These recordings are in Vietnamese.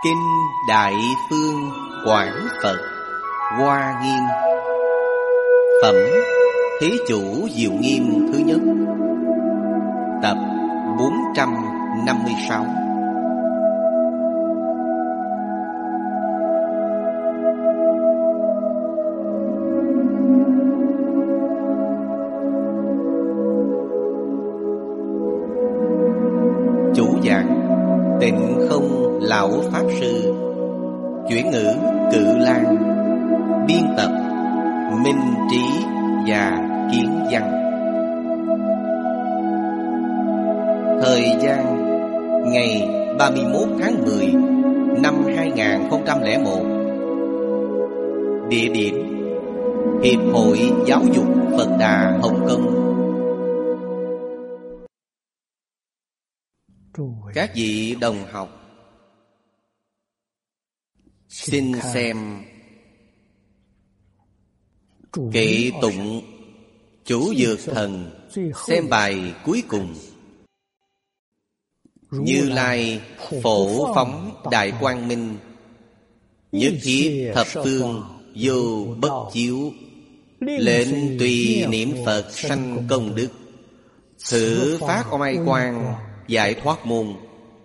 Kinh Đại Phương Quảng Phật Hoa Nghiêm. Phẩm Thế Chủ Diệu Nghiêm thứ nhất. Tập 456. Chủ giảng Tịnh Không Lão Pháp Sư. Chuyển ngữ Cự Lan. Biên tập Minh Trí và Kiến Văn. Thời gian ngày 31 tháng 10 năm 2001. Địa điểm Hiệp hội Giáo dục Phật Đà Hồng Kông. Các vị đồng học, xin xem kệ tụng Chủ Dược Thần. Xem bài cuối cùng. Như Lai phổ phóng đại quang minh, nhất thiết thập phương vô bất chiếu, lệnh tùy niệm Phật sanh công đức, thử phát oai quang giải thoát môn.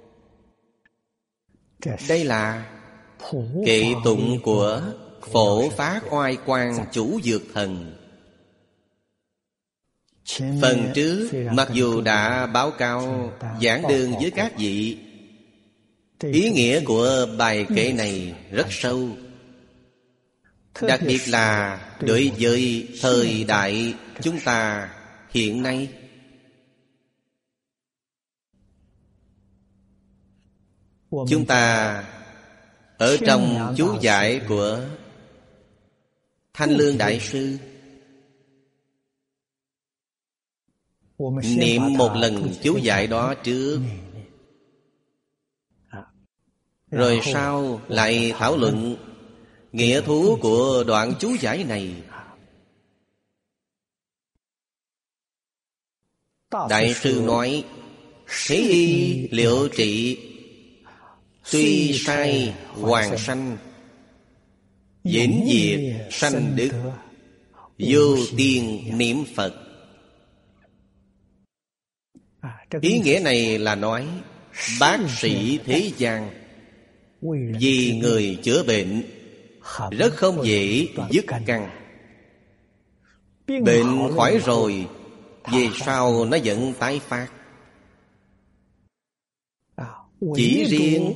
Đây là kệ tụng của Phổ Phát Oai Quang Chủ Dược Thần. Phần trước mặc dù đã báo cáo giảng đơn với các vị, ý nghĩa của bài kệ này rất sâu, đặc biệt là đối với thời đại chúng ta hiện nay. Chúng ta ở trong chú giải của Thanh Lương Đại Sư niệm một lần chú giải đó trước, rồi sau lại thảo luận nghĩa thú của đoạn chú giải này. Đại sư nói: thế y liệu trị, tuy sai hoàng sanh, vĩnh diệt sanh đức, vô tiên niệm Phật. Ý nghĩa này là nói bác sĩ thế gian vì người chữa bệnh rất không dễ dứt căn. Bệnh khỏi rồi, về sau nó vẫn tái phát. Chỉ riêng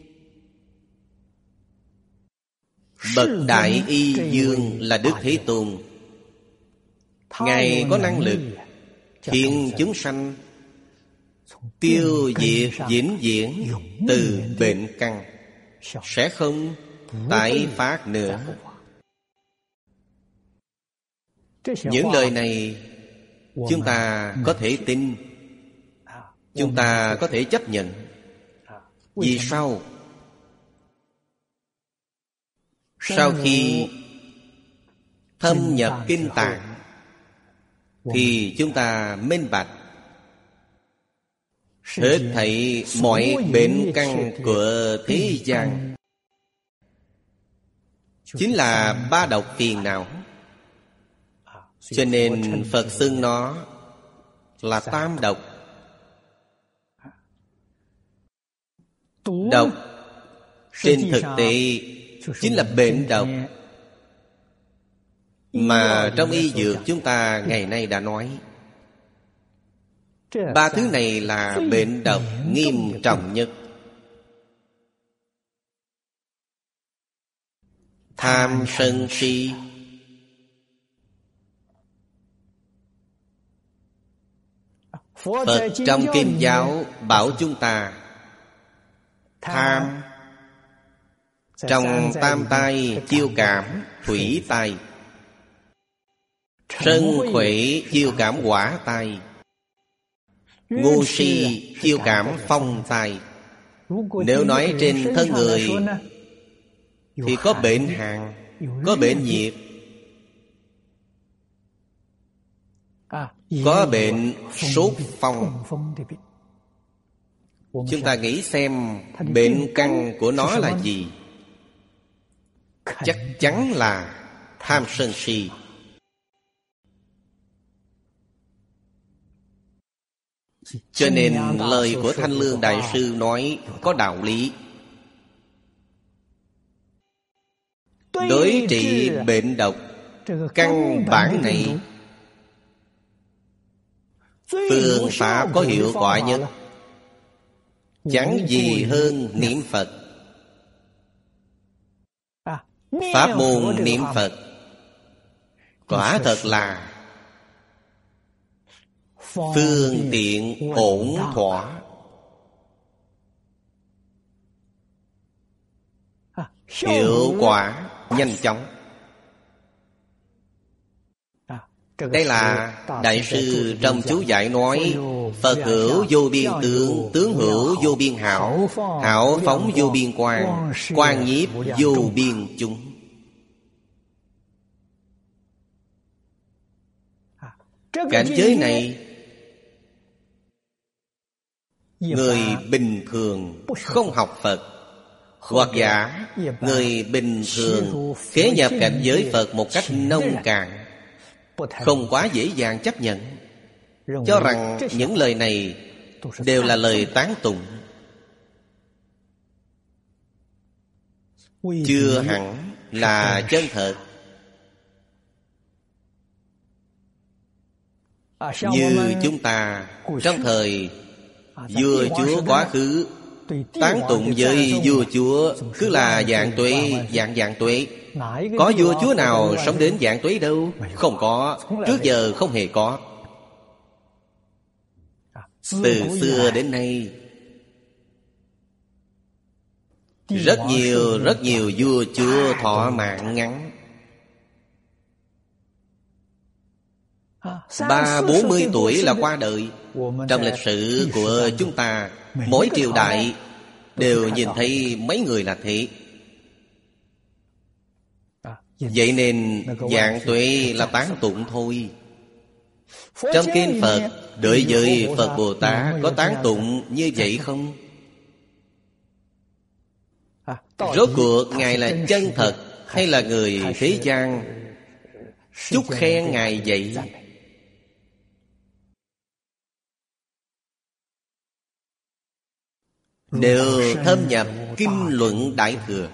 bậc đại y dương là Đức Thế Tôn, Ngài có năng lực khiến chúng sanh tiêu diệt vĩnh viễn từ bệnh căn, sẽ không tái phát nữa. Những lời này chúng ta có thể tin, chúng ta có thể chấp nhận. Vì sao? Sau khi thâm nhập kinh tạng thì chúng ta minh bạch hết thảy mọi bệnh căn của thế gian chính là ba độc phiền não. Cho nên Phật xưng nó là tam độc. Độc trên thực tế chính là bệnh độc mà trong y dược chúng ta ngày nay đã nói. Ba thứ này là bệnh độc nghiêm trọng nhất. Tham sân si. Phật trong Kinh giáo bảo chúng ta tham trong tam tai chiêu cảm thủy tai, sân khủy chiêu cảm hỏa tai, ngu si chiêu cảm phong tai. Nếu nói trên thân người thì có bệnh hàn, có bệnh nhiệt, có bệnh sốt phong. Chúng ta nghĩ xem bệnh căn của nó là gì? Chắc chắn là tham sân si. Cho nên lời của Thanh Lương Đại Sư nói có đạo lý. Đối trị bệnh độc căn bản này, phương pháp có hiệu quả nhất chẳng gì hơn niệm Phật. Pháp môn niệm Phật quả thật là phương tiện ổn thỏa, hiệu quả nhanh chóng. Đây là Đại sư trong chú giải nói: Phật hữu vô biên tướng, tướng hữu vô biên hảo, hảo phóng vô biên quang, quang nhiếp vô biên chúng. Cảnh giới này, người bình thường không học Phật, hoặc giả người bình thường kế nhập cảnh giới Phật một cách nông cạn, không quá dễ dàng chấp nhận, cho rằng những lời này đều là lời tán tụng, chưa hẳn là chân thật. Như chúng ta trong thời vua chúa quá khứ, tán tụng với vua chúa cứ là vạn tuế, vạn tuế. Có vua chúa nào sống đến vạn tuế đâu? Không có, trước giờ không hề có. Từ xưa đến nay, rất nhiều vua chúa thọ mạng ngắn, 30-40 tuổi là qua đời. Trong lịch sử của chúng ta, mỗi triều đại đều nhìn thấy mấy người là thế. Vậy nên vạn tuế là tán tụng thôi. Trong kinh Phật đối với Phật Bồ Tát có tán tụng như vậy không? Rốt cuộc Ngài là chân thật hay là người thế gian chúc khen Ngài vậy? Đều thâm nhập kinh luận Đại Thừa.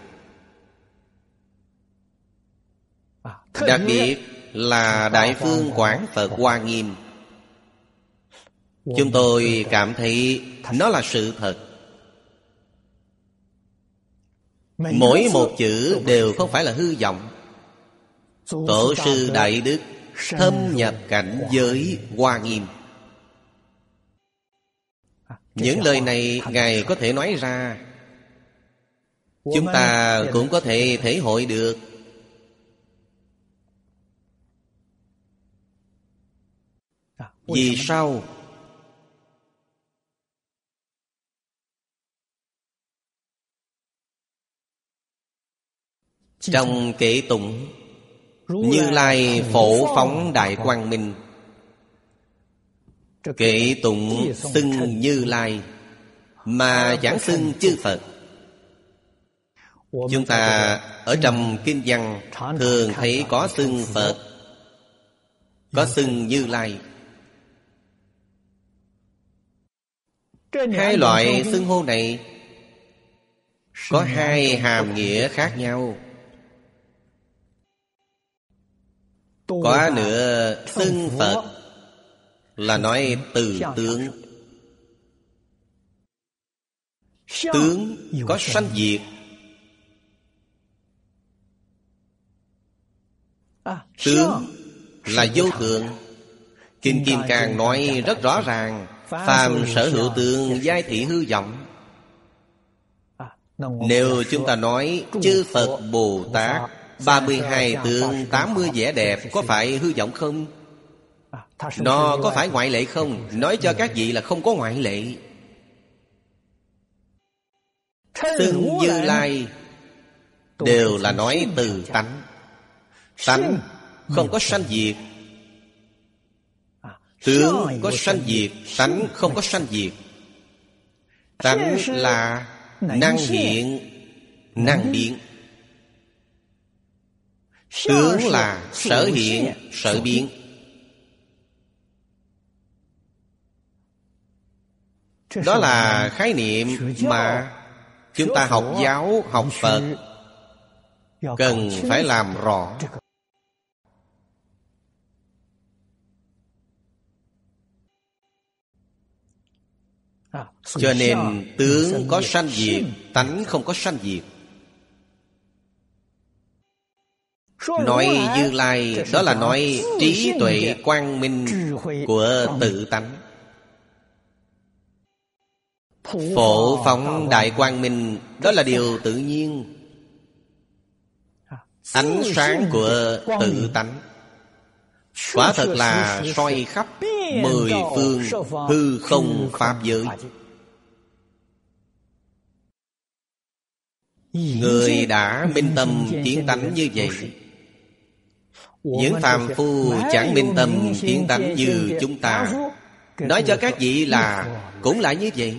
Đặc biệt là Đại Phương Quảng Phật Hoa Nghiêm, chúng tôi cảm thấy nó là sự thật. Mỗi một chữ đều không phải là hư vọng. Tổ sư Đại Đức thâm nhập cảnh giới Hoa Nghiêm. Những lời này Ngài có thể nói ra, chúng ta cũng có thể thể hội được. Vì sao? Trong kệ tụng, Như Lai phổ phóng đại quang minh, kệ tụng xưng Như Lai mà chẳng xưng chư Phật. Chúng ta ở trong kinh văn thường thấy có xưng Phật, có xưng Như Lai. Hai loại xưng hô này có hai hàm nghĩa khác nhau. Có nữa xưng Phật là nói từ tướng. Tướng có sanh diệt. Tướng là vô thượng. Kinh Kim Cang nói rất rõ ràng: phàm sở hữu tướng, giai thị hư vọng. Nếu chúng ta nói chư Phật Bồ Tát 32 tướng, 80 vẻ đẹp, có phải hư vọng không? Nó có phải ngoại lệ không? Nói cho các vị là không có ngoại lệ. Xưng Như Lai đều là nói từ tánh. Tánh không có sanh diệt. Tướng có sanh diệt, tánh không có sanh diệt. Tánh là năng hiện, năng biến. Tướng là sở hiện, sở biến. Đó là khái niệm mà chúng ta học giáo, học Phật cần phải làm rõ. Cho nên tướng có sanh diệt, tánh không có sanh diệt. Nói Như Lai đó là nói trí tuệ quang minh của tự tánh. Phổ phóng đại quang minh đó là điều tự nhiên. Ánh sáng của tự tánh quả thật là soi khắp mười phương hư không pháp giới. Người đã minh tâm kiến tánh như vậy, những phàm phu chẳng minh tâm kiến tánh như chúng ta, nói cho các vị là cũng là như vậy.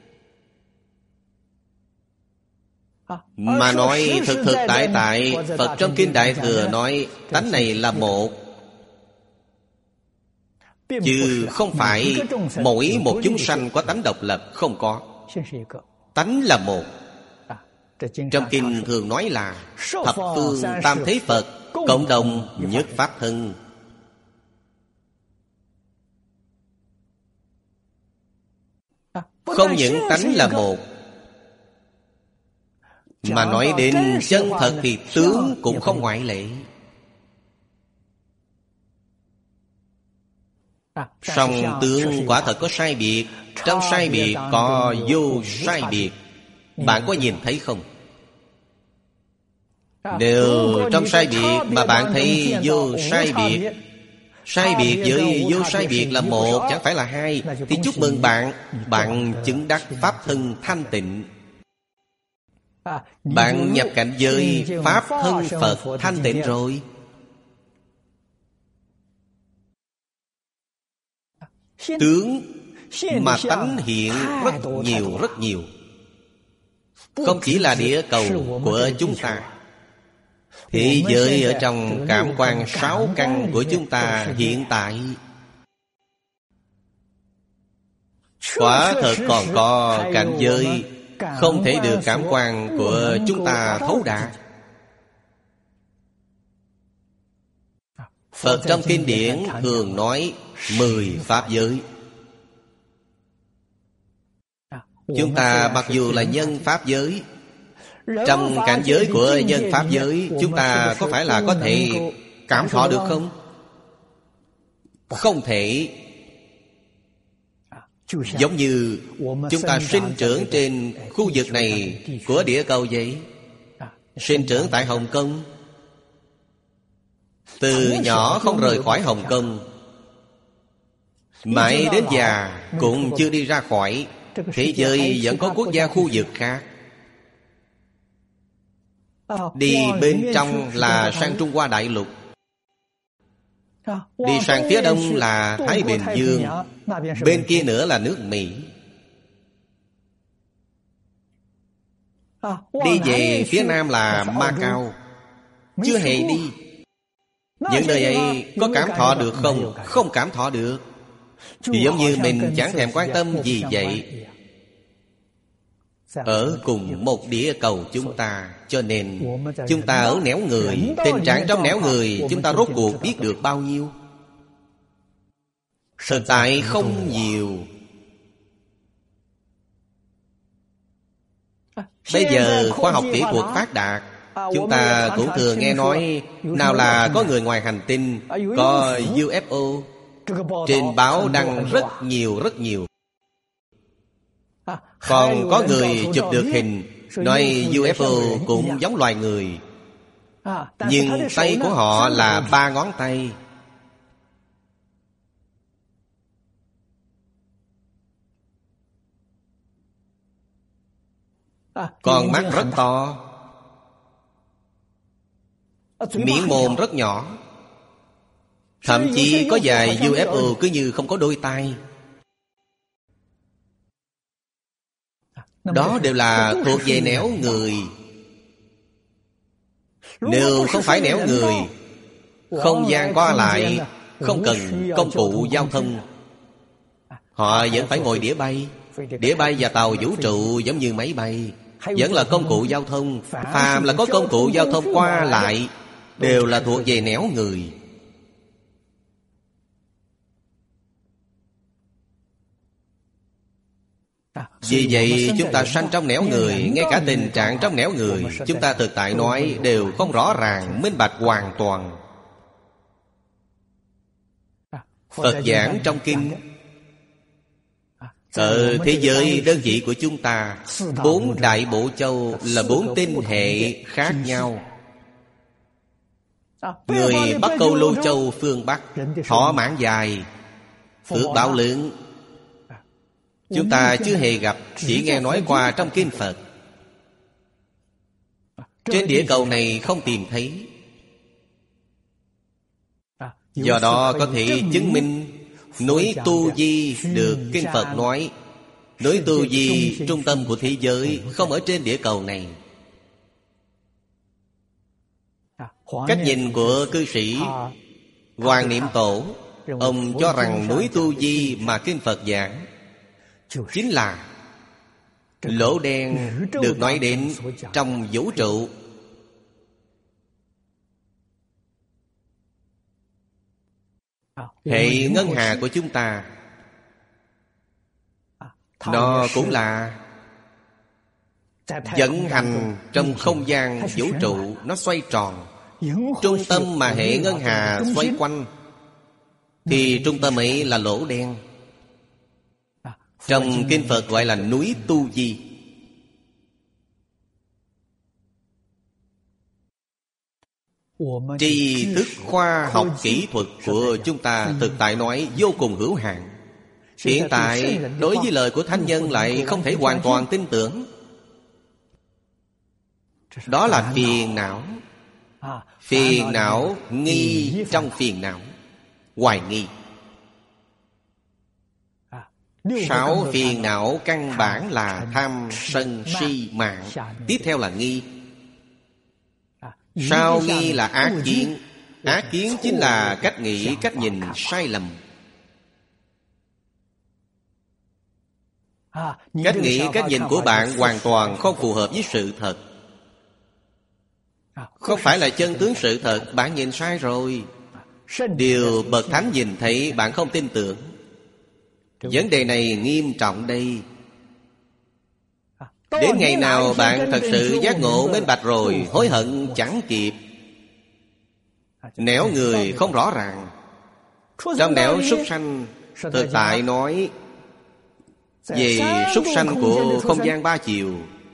Mà nói thực thực tại tại, Phật trong Kinh Đại Thừa nói tánh này là một, chứ không phải mỗi một chúng sanh có tánh độc lập, không có. Tánh là một. Trong Kinh thường nói là thập phương tam thế Phật cộng đồng nhất pháp thân. Không những tánh là một, mà nói đến chân thật thì tướng cũng không ngoại lệ. Song tướng quả thật có sai biệt, trong sai biệt có vô sai biệt. Bạn có nhìn thấy không? Nếu trong sai biệt mà bạn thấy vô sai biệt, sai biệt với vô sai biệt là một, chẳng phải là hai, thì chúc mừng bạn, bạn chứng đắc pháp thân thanh tịnh. Bạn nhập cảnh giới pháp thân Phật thanh tịnh rồi. Tướng mà tánh hiện rất nhiều. Không chỉ là địa cầu của chúng ta, thế giới ở trong cảm quan sáu căn của chúng ta hiện tại quả thật còn có cảnh giới không thể được cảm quan của chúng ta thấu đạt. Phật trong kinh điển thường nói 10 pháp giới. Chúng ta mặc dù là nhân pháp giới, trong cảnh giới của nhân pháp giới, chúng ta có phải là có thể cảm thọ được không? Không thể. Giống như chúng ta sinh trưởng trên khu vực này của địa cầu vậy. Sinh trưởng tại Hồng Kông, từ nhỏ không rời khỏi Hồng Kông, mãi đến già cũng chưa đi ra khỏi. Thế giới vẫn có quốc gia khu vực khác. Đi bên trong là sang Trung Hoa đại lục, đi sang phía đông là Thái Bình Dương, bên kia nữa là nước Mỹ. Đi về phía nam là Macau, chưa hề đi. Những nơi ấy có cảm thọ được không? Không cảm thọ được. Thì giống như mình chẳng thèm quan tâm gì vậy. Ở cùng một địa cầu chúng ta, cho nên chúng ta ở nẻo người, tình trạng trong nẻo người chúng ta rốt cuộc biết được bao nhiêu? Thực tại không nhiều. Bây giờ khoa học kỹ thuật phát đạt, chúng ta cũng thường nghe nói nào là có người ngoài hành tinh, có UFO. Trên báo đăng rất nhiều. Còn có người chụp được hình, nói UFO cũng giống loài người, nhưng tay của họ là 3 ngón tay. Con mắt rất to, miệng mồm rất nhỏ. Thậm chí có vài UFO cứ như không có đôi tay. Đó đều là thuộc về nẻo người. Nếu không phải nẻo người, không gian qua lại, không cần công cụ giao thông, họ vẫn phải ngồi đĩa bay. Đĩa bay và tàu vũ trụ giống như máy bay, vẫn là công cụ giao thông. Phàm là có công cụ giao thông qua lại đều là thuộc về nẻo người. Vì vậy chúng ta sanh trong nẻo người. Ngay cả tình trạng trong nẻo người, chúng ta thực tại nói đều không rõ ràng, minh bạch hoàn toàn. Phật giảng trong kinh, ở thế giới đơn vị của chúng ta, 4 đại bộ châu là 4 tinh hệ khác nhau. Người Bắc Câu Lô Châu phương Bắc, thọ mãn dài, phước báo lớn. Chúng ta chưa hề gặp, chỉ nghe nói qua trong kinh Phật. Trên địa cầu này không tìm thấy. Do đó có thể chứng minh núi Tu Di được kinh Phật nói, núi Tu Di trung tâm của thế giới, không ở trên địa cầu này. Cách nhìn của cư sĩ Hoàng Niệm Tổ, ông cho rằng núi Tu Di mà kinh Phật giảng chính là lỗ đen được nói đến trong vũ trụ. Hệ ngân hà của chúng ta, nó cũng là vận hành trong không gian vũ trụ. Nó xoay tròn. Trung tâm mà hệ ngân hà xoay quanh thì trung tâm ấy là lỗ đen. Trong kinh Phật gọi là núi Tu Di. Tri thức khoa học kỹ thuật của chúng ta thực tại nói vô cùng hữu hạn. Hiện tại đối với lời của thánh nhân lại không thể hoàn toàn tin tưởng. Đó là phiền não. Phiền não nghi trong phiền não, hoài nghi. 6 phiền não căn bản là tham sân si mạng. Tiếp theo là nghi. Sau nghi là ác kiến. Ác kiến chính là cách nghĩ, cách nhìn sai lầm. Cách nghĩ, cách nhìn của bạn hoàn toàn không phù hợp với sự thật. Không phải là chân tướng sự thật, bạn nhìn sai rồi. Điều bậc thánh nhìn thấy bạn không tin tưởng. Vấn đề này nghiêm trọng đây. Đến ngày nào bạn thật sự giác ngộ minh bạch rồi, hối hận chẳng kịp. Nẻo người không rõ ràng. Trong nẻo súc sanh, thực tại nói về súc sanh của không gian 3 chiều,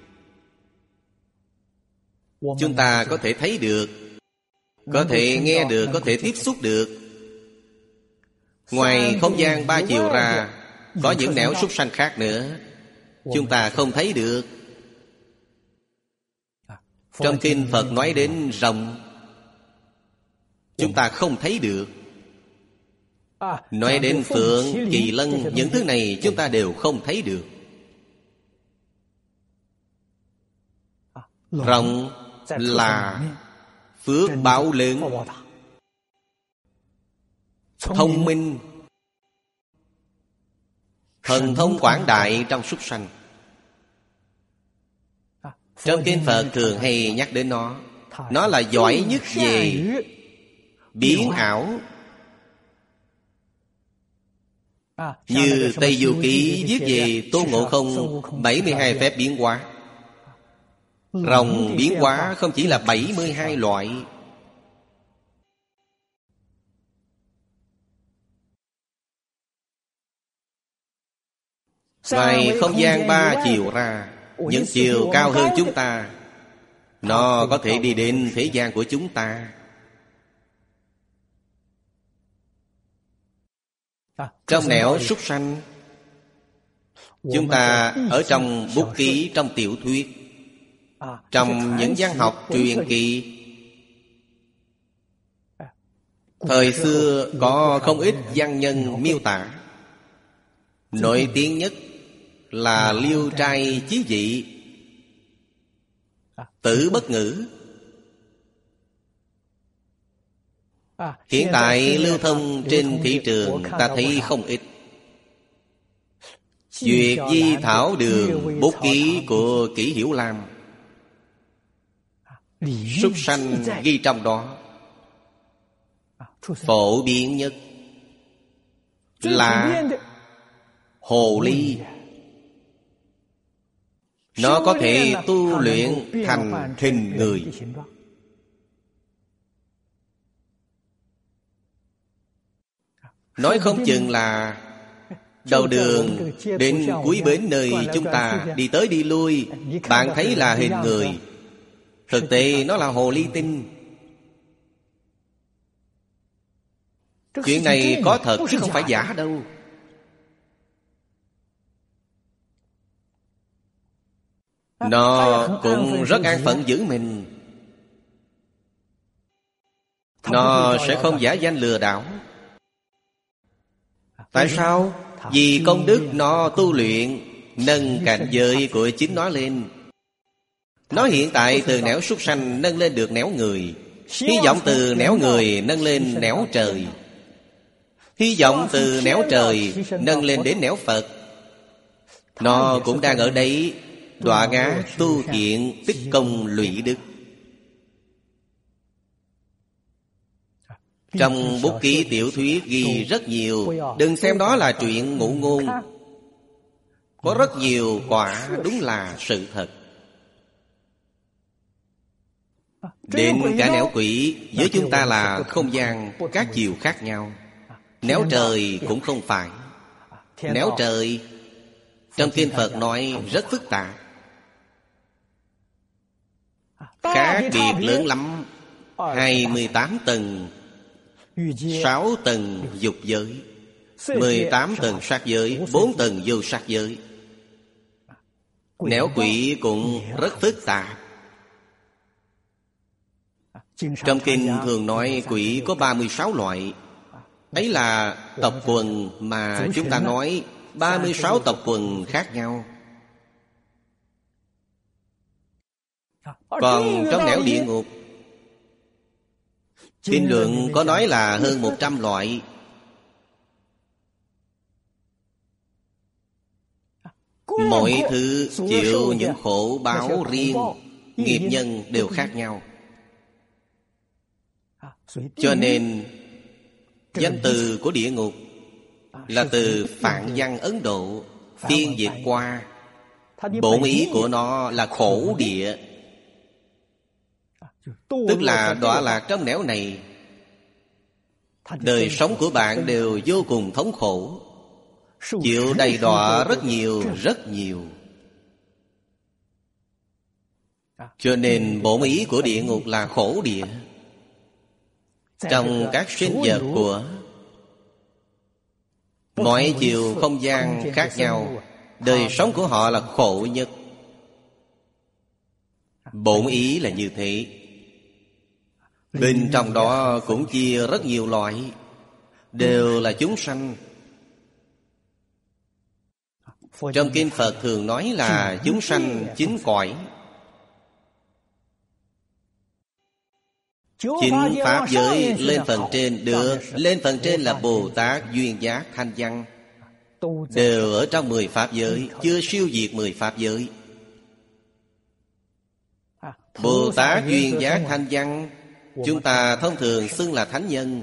chúng ta có thể thấy được, có thể nghe được, có thể tiếp xúc được. Ngoài không gian 3 chiều ra, có những nẻo súc sanh khác nữa, chúng ta không thấy được. Trong kinh Phật nói đến rồng, chúng ta không thấy được. Nói đến phượng, kỳ lân, những thứ này chúng ta đều không thấy được. Rồng là phước báo lớn, thông minh, thần thông quảng đại trong súc sanh. Trong kinh Phật thường hay nhắc đến nó. Nó là giỏi nhất về biến ảo. Như Tây Du Ký viết về Tôn Ngộ Không 72 phép biến hóa. Rồng biến hóa không chỉ là 72 loại. Ngoài không gian 3 chiều ra, những chiều cao hơn chúng ta, nó có thể đi đến thế gian của chúng ta. Trong nẻo súc sanh, chúng ta ở trong bút ký, trong tiểu thuyết, trong những văn học truyền kỳ, thời xưa có không ít văn nhân miêu tả. Nổi tiếng nhất là liêu trai chí dị, tử bất ngữ. Hiện tại lưu thông trên thị trường ta thấy không ít. Duyệt Di Thảo Đường, bút ký của Kỷ Hiểu Lam, súc sanh ghi trong đó. Phổ biến nhất là hồ ly. Nó có thể tu luyện thành hình người. Nói không chừng là đầu đường đến cuối bến nơi chúng ta đi tới đi lui, bạn thấy là hình người, thực tế nó là hồ ly tinh. Chuyện này có thật chứ không phải giả đâu. Nó cũng rất an phận giữ mình. Nó sẽ không giả danh lừa đảo. Tại sao? Vì công đức nó tu luyện, nâng cảnh giới của chính nó lên. Nó hiện tại từ nẻo súc sanh nâng lên được nẻo người, hy vọng từ nẻo người nâng lên nẻo trời, hy vọng từ nẻo trời nâng lên đến nẻo Phật. Nó cũng đang ở đấy đọa ngã tu thiện, tích công lụy đức. Trong bút ký tiểu thuyết ghi rất nhiều. Đừng xem đó là chuyện ngụ ngôn. Có rất nhiều quả đúng là sự thật. Đến cả nẻo quỷ với chúng ta là không gian các chiều khác nhau. Nẻo trời cũng không phải. Nẻo trời trong kinh Phật nói rất phức tạp, khác biệt lớn lắm. 28 tầng, 6 tầng dục giới, 18 tầng sát giới, 4 tầng vô sát giới. Nẻo quỷ cũng rất phức tạp. Trong kinh thường nói quỷ có 36 loại. Ấy là tộc quần mà chúng ta nói 36 tộc quần khác nhau. Còn trong nẻo địa ngục, kinh luận có nói là hơn 100 loại. Mỗi thứ chịu những khổ báo riêng, nghiệp nhân đều khác nhau. Cho nên danh từ của địa ngục là từ Phạn văn Ấn Độ phiên dịch qua. Bổn ý của nó là khổ địa, tức là đọa lạc trong nẻo này. Đời sống của bạn đều vô cùng thống khổ, chịu đầy đọa rất nhiều, rất nhiều. Cho nên bổn ý của địa ngục là khổ địa. Trong các sinh vật của mọi chiều không gian khác nhau, đời sống của họ là khổ nhất. Bổn ý là như thế. Bên trong đó cũng chia rất nhiều loại, đều là chúng sanh. Trong kinh Phật thường nói là chúng sanh chín cõi. Chính pháp giới lên phần trên được. Lên phần trên là Bồ Tát, Duyên Giác, Thanh Văn, đều ở trong 10 pháp giới, chưa siêu diệt 10 pháp giới. Bồ Tát, Duyên Giác, Thanh Văn chúng ta thông thường xưng là thánh nhân.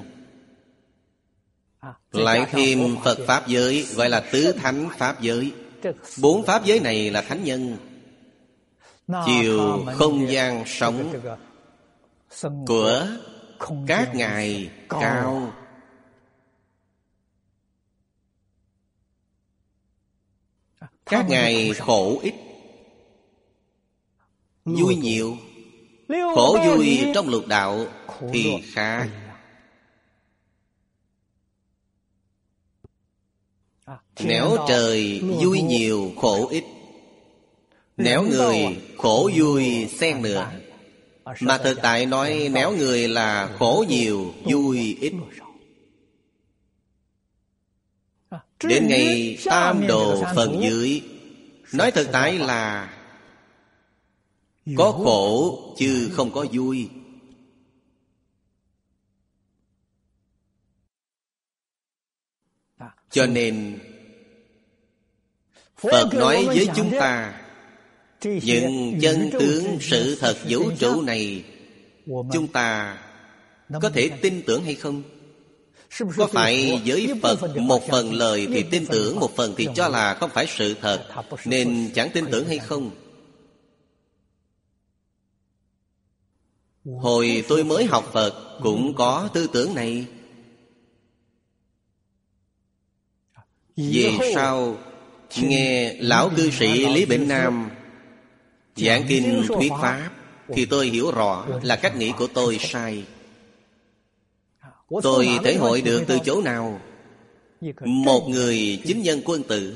Lại thêm Phật pháp giới gọi là tứ thánh pháp giới. 4 pháp giới này là thánh nhân. Chiều không gian sống của các ngài cao. Các ngài khổ ít, vui nhiều. Khổ vui trong lục đạo thì khác. Nẻo trời vui nhiều khổ ít, nẻo người khổ vui xen nữa. Mà thực tại nói nẻo người là khổ nhiều vui ít. Đến ngày tam đồ phần dưới Nói thực tại là có khổ chứ không có vui. Cho nên Phật nói với chúng ta những chân tướng sự thật vũ trụ này, chúng ta có thể tin tưởng hay không? Có phải với Phật một phần lời thì tin tưởng, một phần thì cho là không phải sự thật, nên chẳng tin tưởng hay không? Hồi tôi mới học Phật cũng có tư tưởng này. Về sau nghe lão cư sĩ Lý Bỉnh Nam giảng kinh thuyết pháp thì tôi hiểu rõ là cách nghĩ của tôi sai. Tôi thể hội được từ chỗ nào? Một người chính nhân quân tử,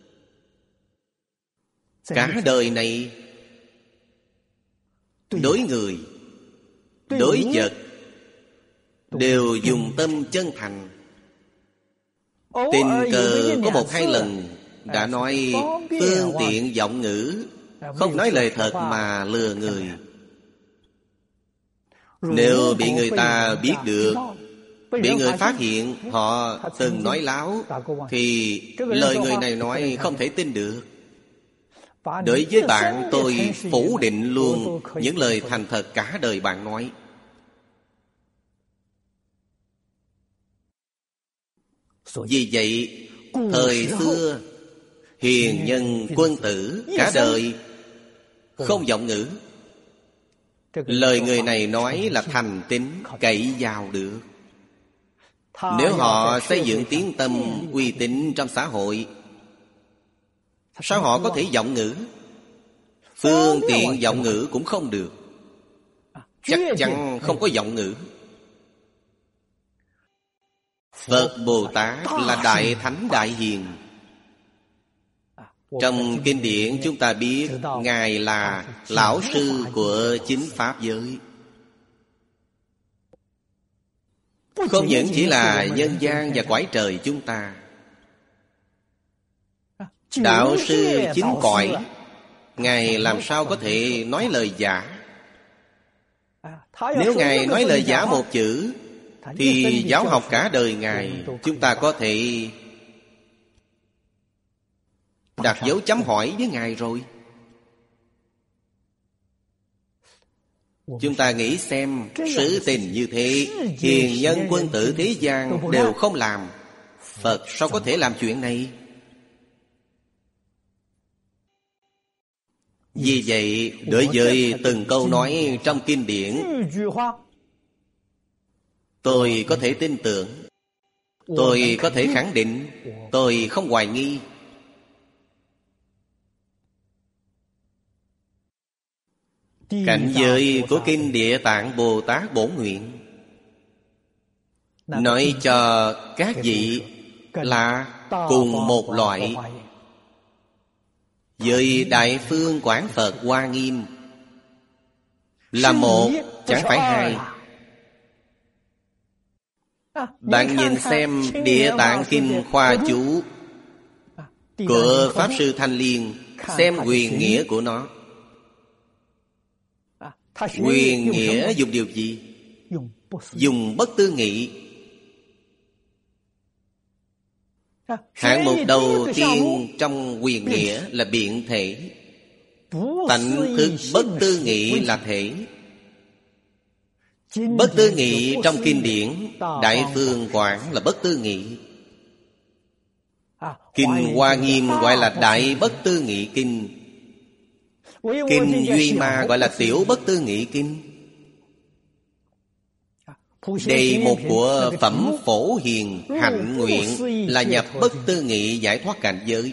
cả đời này đối người, đối vật đều dùng tâm chân thành. Tình cờ có một hai lần đã nói phương tiện giọng ngữ, không nói lời thật mà lừa người. Nếu bị người ta biết được, bị người phát hiện họ từng nói láo, thì lời người này nói không thể tin được. Đối với bạn, tôi phủ định luôn những lời thành thật cả đời bạn nói. Vì vậy, thời xưa hiền nhân quân tử cả đời không giọng ngữ. Lời người này nói là thành tín, cậy vào được. Nếu họ xây dựng tiếng tâm uy tín trong xã hội, sao họ có thể giọng ngữ? Phương tiện giọng ngữ cũng không được, chắc chắn không có giọng ngữ. Phật Bồ Tát là Đại Thánh Đại Hiền. Trong kinh điển chúng ta biết Ngài là lão sư của chính Pháp giới. Không những chỉ là nhân gian và cõi trời chúng ta, đạo sư chính cõi, Ngài làm sao có thể nói lời giả? Nếu Ngài nói lời giả một chữ, thì giáo học cả đời Ngài chúng ta có thể đặt dấu chấm hỏi với Ngài rồi. Chúng ta nghĩ xem, sự tình như thế, hiền nhân quân tử thế gian đều không làm, Phật sao có thể làm chuyện này? Vì vậy, đối với từng câu nói trong kinh điển, tôi có thể tin tưởng, tôi có thể khẳng định, tôi không hoài nghi. Cảnh giới của kinh Địa Tạng Bồ Tát Bổn Nguyện nói cho các vị là cùng một loại với Đại Phương Quảng Phật Hoa Nghiêm, là một chẳng phải hai. Bạn nhìn xem Địa Tạng Kinh Khoa Chú của Pháp Sư Thanh Liên, xem huyền nghĩa của nó. Huyền nghĩa dùng điều gì? Dùng bất tư nghị. Hạng mục đầu tiên trong huyền nghĩa là biện thể. Tánh thức bất tư nghị là thể. Bất tư nghị trong kinh điển Đại Phương Quảng là bất tư nghị. Kinh Hoa Nghiêm gọi là Đại Bất Tư Nghị Kinh. Kinh Duy Ma gọi là Tiểu Bất Tư Nghị Kinh. Đề mục của Phẩm Phổ Hiền Hạnh Nguyện là nhập bất tư nghị giải thoát cảnh giới.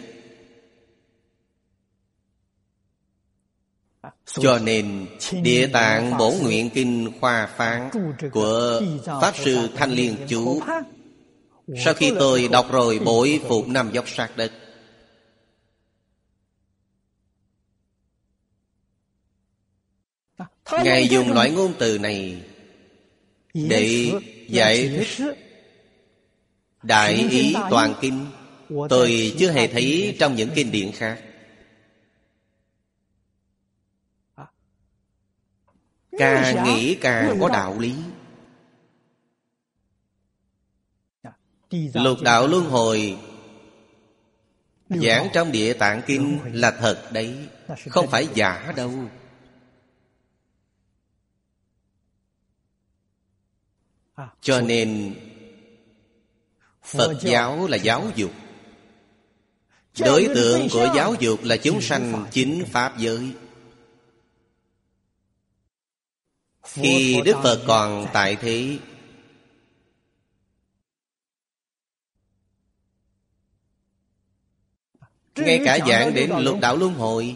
Cho nên Địa Tạng Bổn Nguyện Kinh Khoa Phán của Pháp Sư Thanh Liên chú, sau khi tôi đọc rồi bội phục nằm dốc sát đất. Ngài dùng loại ngôn từ này để giải thích đại ý toàn kinh, tôi chưa hề thấy trong những kinh điển khác. càng nghĩ càng có đạo lý. Lục đạo luân hồi giảng trong Địa Tạng Kinh là thật đấy, không phải giả đâu. Cho nên Phật giáo là giáo dục. Đối tượng của giáo dục là chúng sanh chính Pháp giới. Khi Đức Phật còn tại thế, ngay cả giảng đến lục đạo luân hồi,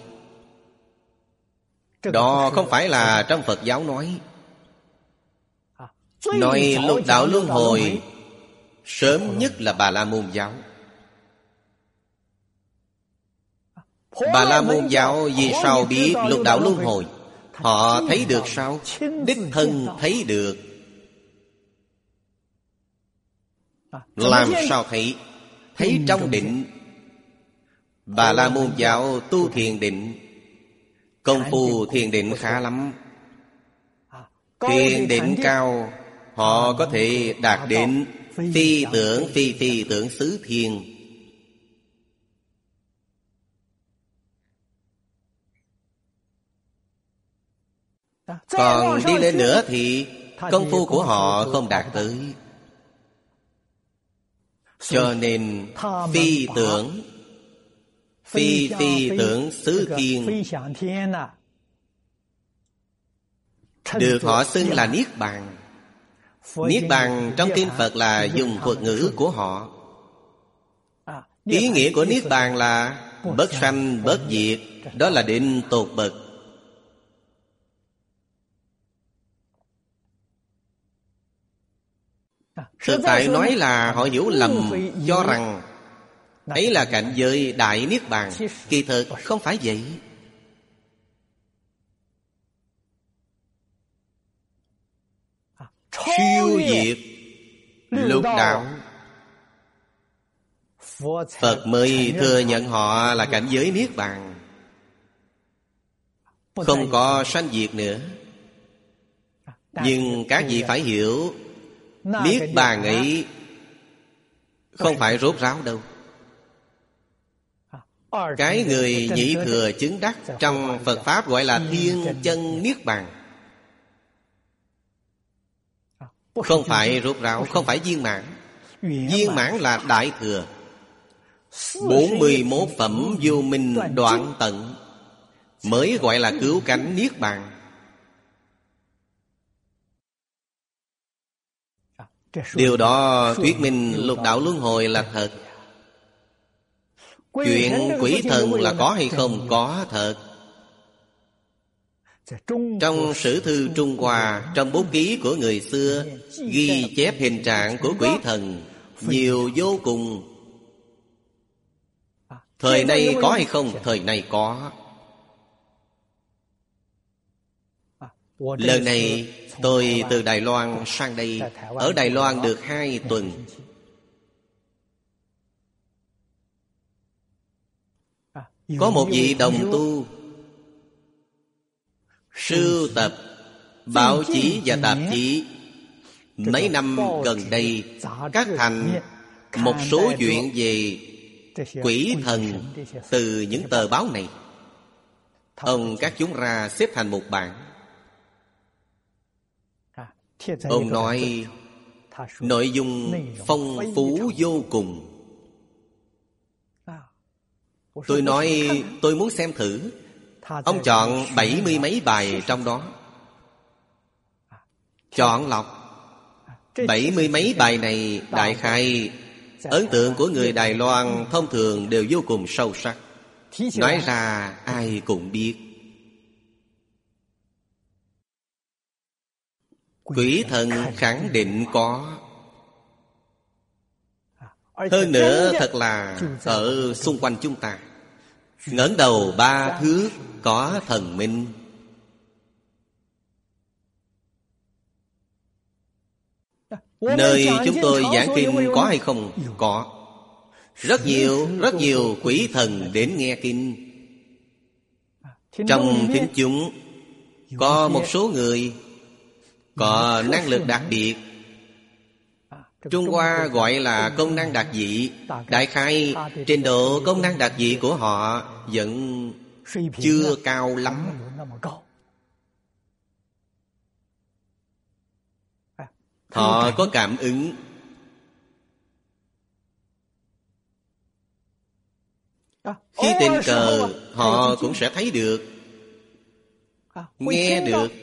đó không phải là trong Phật giáo nói. Nói lục đạo luân hồi sớm nhất là Bà La Môn giáo. Bà La Môn giáo vì sao biết lục đạo luân hồi? Họ thấy được sao? Đích thân thấy được. Làm sao thấy? Thấy trong định. Bà La Môn giáo tu thiền định, công phu thiền định khá lắm. Thiền định cao, họ có thể đạt đến phi tưởng xứ thiền. Còn đi lên nữa thì công phu của họ không đạt tới. Cho nên phi tưởng xứ thiên được họ xưng là Niết Bàn. Niết Bàn trong kinh Phật là dùng thuật ngữ của họ. Ý nghĩa của Niết Bàn là bất sanh bất diệt, đó là định tột bậc. Thực tại nói là họ hiểu lầm, cho rằng ấy là cảnh giới Đại Niết Bàn. Kỳ thực không phải vậy. Siêu diệt lục đạo, Phật mới thừa nhận họ là cảnh giới Niết Bàn, không có sanh diệt nữa. Nhưng các vị phải hiểu, Niết Bàn ấy không phải rốt ráo đâu. Cái người nhị thừa chứng đắc trong Phật Pháp gọi là thiên chân Niết Bàn, không phải rốt ráo, không phải viên mãn. Viên mãn là đại thừa, 41 phẩm vô minh đoạn tận, mới gọi là cứu cánh Niết Bàn. Điều đó thuyết minh lục đạo luân hồi là thật. Chuyện quỷ thần là có hay không? Có thật. Trong sử thư Trung Hoa, trong bút ký của người xưa, ghi chép hình trạng của quỷ thần nhiều vô cùng. Thời nay có hay không? Thời nay có. Lần này tôi từ Đài Loan sang đây. Ở Đài Loan được 2 tuần. Có một vị đồng tu sưu tập báo chí và tạp chí. Mấy năm gần đây cắt thành một số chuyện về quỷ thần từ những tờ báo này. Ông cắt chúng ra xếp thành một bảng. Ông nói nội dung phong phú vô cùng. Tôi nói tôi muốn xem thử. Ông chọn 70 mấy bài trong đó, chọn lọc 70 mấy bài này. Đại khái ấn tượng của người Đài Loan thông thường đều vô cùng sâu sắc. Nói ra ai cũng biết. Quỷ thần khẳng định có. Hơn nữa thật là ở xung quanh chúng ta. Ngẩng đầu 3 thước có thần minh. Nơi chúng tôi giảng kinh có hay không? Có. Rất nhiều quỷ thần đến nghe kinh. Trong thính chúng Có một số người có năng lực đặc biệt, Trung Hoa gọi là công năng đặc dị. Đại khái trình độ công năng đặc dị của họ vẫn chưa cao lắm. Họ có cảm ứng. Khi tình cờ họ cũng sẽ thấy được, nghe được,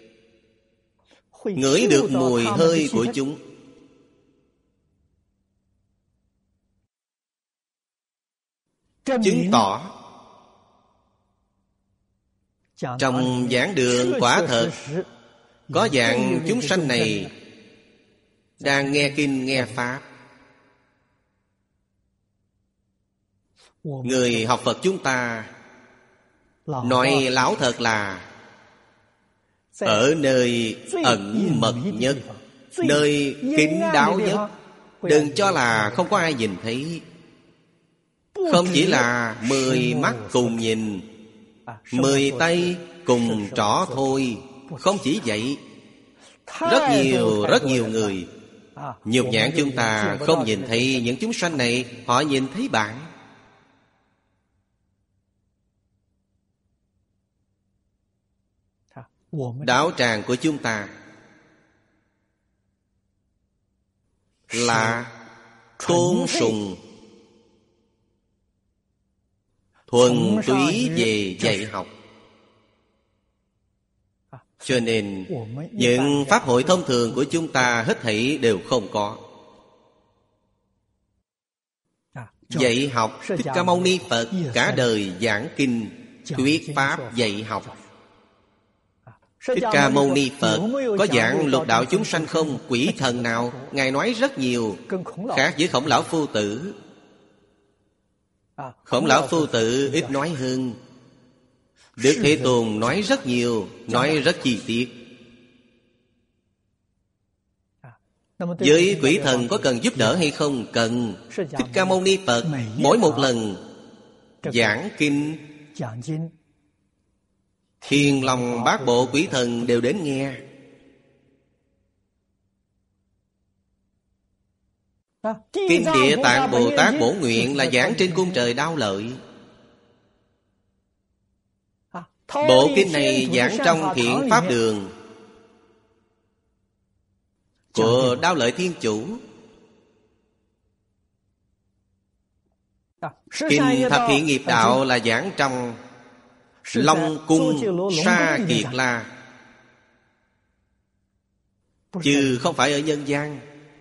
ngửi được mùi hơi của chúng. Chứng tỏ trong giảng đường quả thật có dạng chúng sanh này đang nghe kinh nghe pháp. Người học Phật chúng ta nói lão thật là ở nơi ẩn mật nhất, nơi kín đáo nhất. Đừng cho là không có ai nhìn thấy. Không chỉ là 10 mắt cùng nhìn, 10 tay cùng trỏ thôi. Không chỉ vậy, rất nhiều người nhục nhãn chúng ta không nhìn thấy những chúng sanh này, họ nhìn thấy bạn. Đạo tràng của chúng ta là tôn sùng, thuần túy về dạy học. Cho nên những pháp hội thông thường của chúng ta hết thảy đều không có. Dạy học, Thích Ca Mâu Ni Phật cả đời giảng kinh, thuyết pháp dạy học. Thích Ca Mâu Ni Phật có giảng lục đạo chúng sanh không? Quỷ thần nào? Ngài nói rất nhiều. Khác với Khổng Lão Phu Tử. Khổng Lão Phu Tử ít nói hơn. Đức Thế Tôn nói rất nhiều, nói rất chi tiết. Với quỷ thần có cần giúp đỡ hay không? Cần. Thích Ca Mâu Ni Phật mỗi một lần giảng kinh, Thiên Long Bát Bộ quỷ thần đều đến nghe. Kinh Địa Tạng Bồ Tát Bổ Nguyện là giảng trên cung trời Đao Lợi. Bộ kinh này giảng trong Thiện Pháp Đường của Đao Lợi Thiên Chủ. Kinh Thập Thiện Nghiệp Đạo là giảng trong Long Cung Sa Kiệt La, chứ không phải ở nhân gian.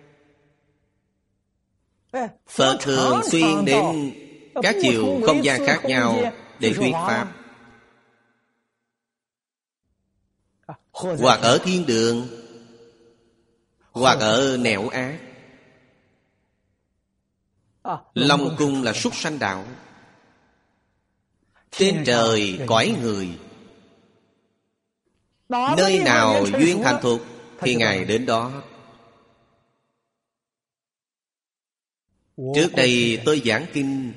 Phật thường xuyên đến các chiều không gian khác nhau để thuyết pháp, hoặc ở thiên đường, hoặc ở nẻo ác. Long Cung là súc sanh đạo, trên trời cõi người. Nơi nào duyên thành thục thì Ngài đến đó. Trước đây tôi giảng kinh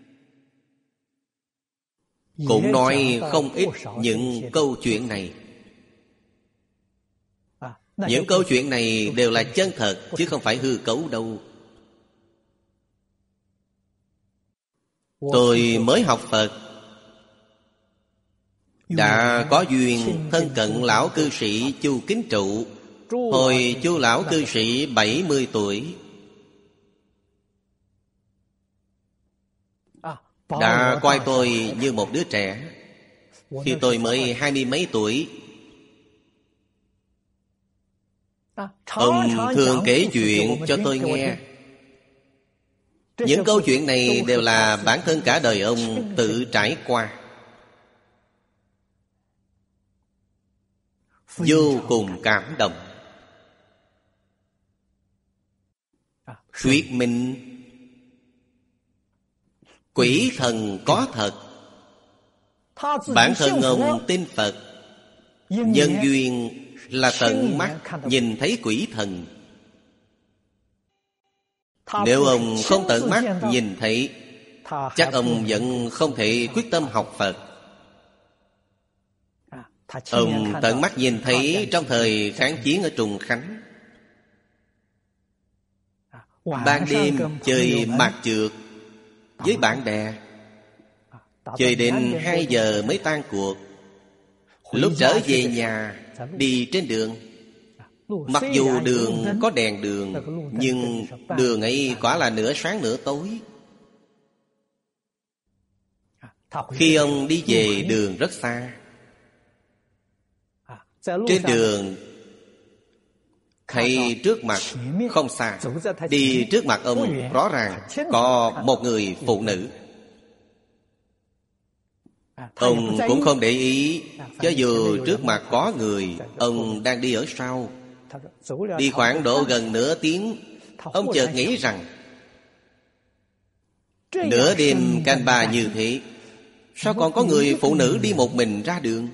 cũng nói không ít những câu chuyện này. Những câu chuyện này đều là chân thật, chứ không phải hư cấu đâu. Tôi mới học Phật, đã có duyên thân cận lão cư sĩ Chu Kính Trụ. Hồi Chu lão cư sĩ 70 tuổi, đã coi tôi như một đứa trẻ. Khi tôi mới 20 mấy tuổi, ông thường kể chuyện cho tôi nghe. Những câu chuyện này đều là bản thân cả đời ông tự trải qua, vô cùng cảm động. Thuyết minh quỷ thần có thật. Bản thân ông tin Phật, nhân duyên là tận mắt nhìn thấy quỷ thần. Nếu ông không tận mắt nhìn thấy, chắc ông vẫn không thể quyết tâm học Phật. Ông tận mắt nhìn thấy trong thời kháng chiến ở Trùng Khánh, ban đêm chơi mạt trượt với bạn bè, chơi đến 2 giờ mới tan cuộc. Lúc trở về nhà, đi trên đường, mặc dù đường có đèn đường, nhưng đường ấy quả là nửa sáng nửa tối. Khi ông đi về đường rất xa, trên đường thấy trước mặt không xa, đi trước mặt ông rõ ràng có một người phụ nữ. Ông cũng không để ý, cho dù trước mặt có người, ông đang đi ở sau. Đi khoảng độ gần nửa tiếng, ông chợt nghĩ rằng nửa đêm canh ba như thế, sao còn có người phụ nữ đi một mình ra đường?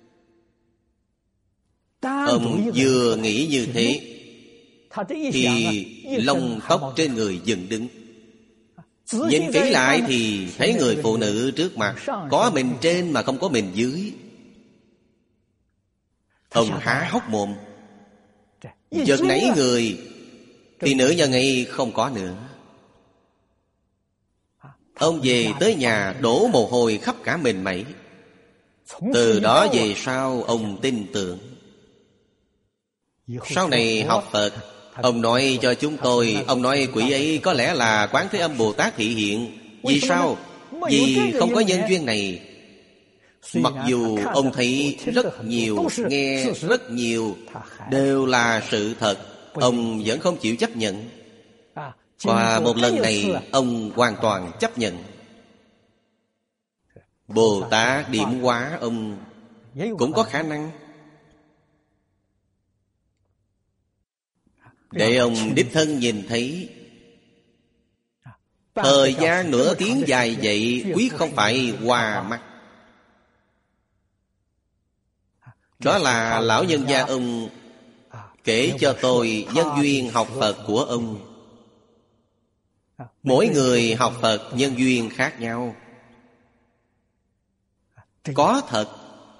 Ông vừa nghĩ như thế thì lông tóc trên người dựng đứng. Nhìn kỹ lại thì thấy người phụ nữ trước mặt có mình trên mà không có mình dưới. Ông há hốc mồm, chợt nảy người thì nữ nhân ấy không có nữa. Ông về tới nhà đổ mồ hôi khắp cả mình mẩy. Từ đó về sau ông tin tưởng. Sau này học Phật, ông nói cho chúng tôi, ông nói quỷ ấy có lẽ là Quán Thế Âm Bồ Tát thị hiện. Vì sao? Vì không có nhân duyên này. Mặc dù ông thấy rất nhiều, nghe rất nhiều, đều là sự thật, ông vẫn không chịu chấp nhận. Qua một lần này, ông hoàn toàn chấp nhận. Bồ Tát điểm hóa ông cũng có khả năng. Để ông đích thân nhìn thấy. Thời gian nửa tiếng dài vậy quyết không phải qua mắt. Đó là lão nhân gia ông kể cho tôi nhân duyên học Phật của ông. Mỗi người học Phật nhân duyên khác nhau. Có thật.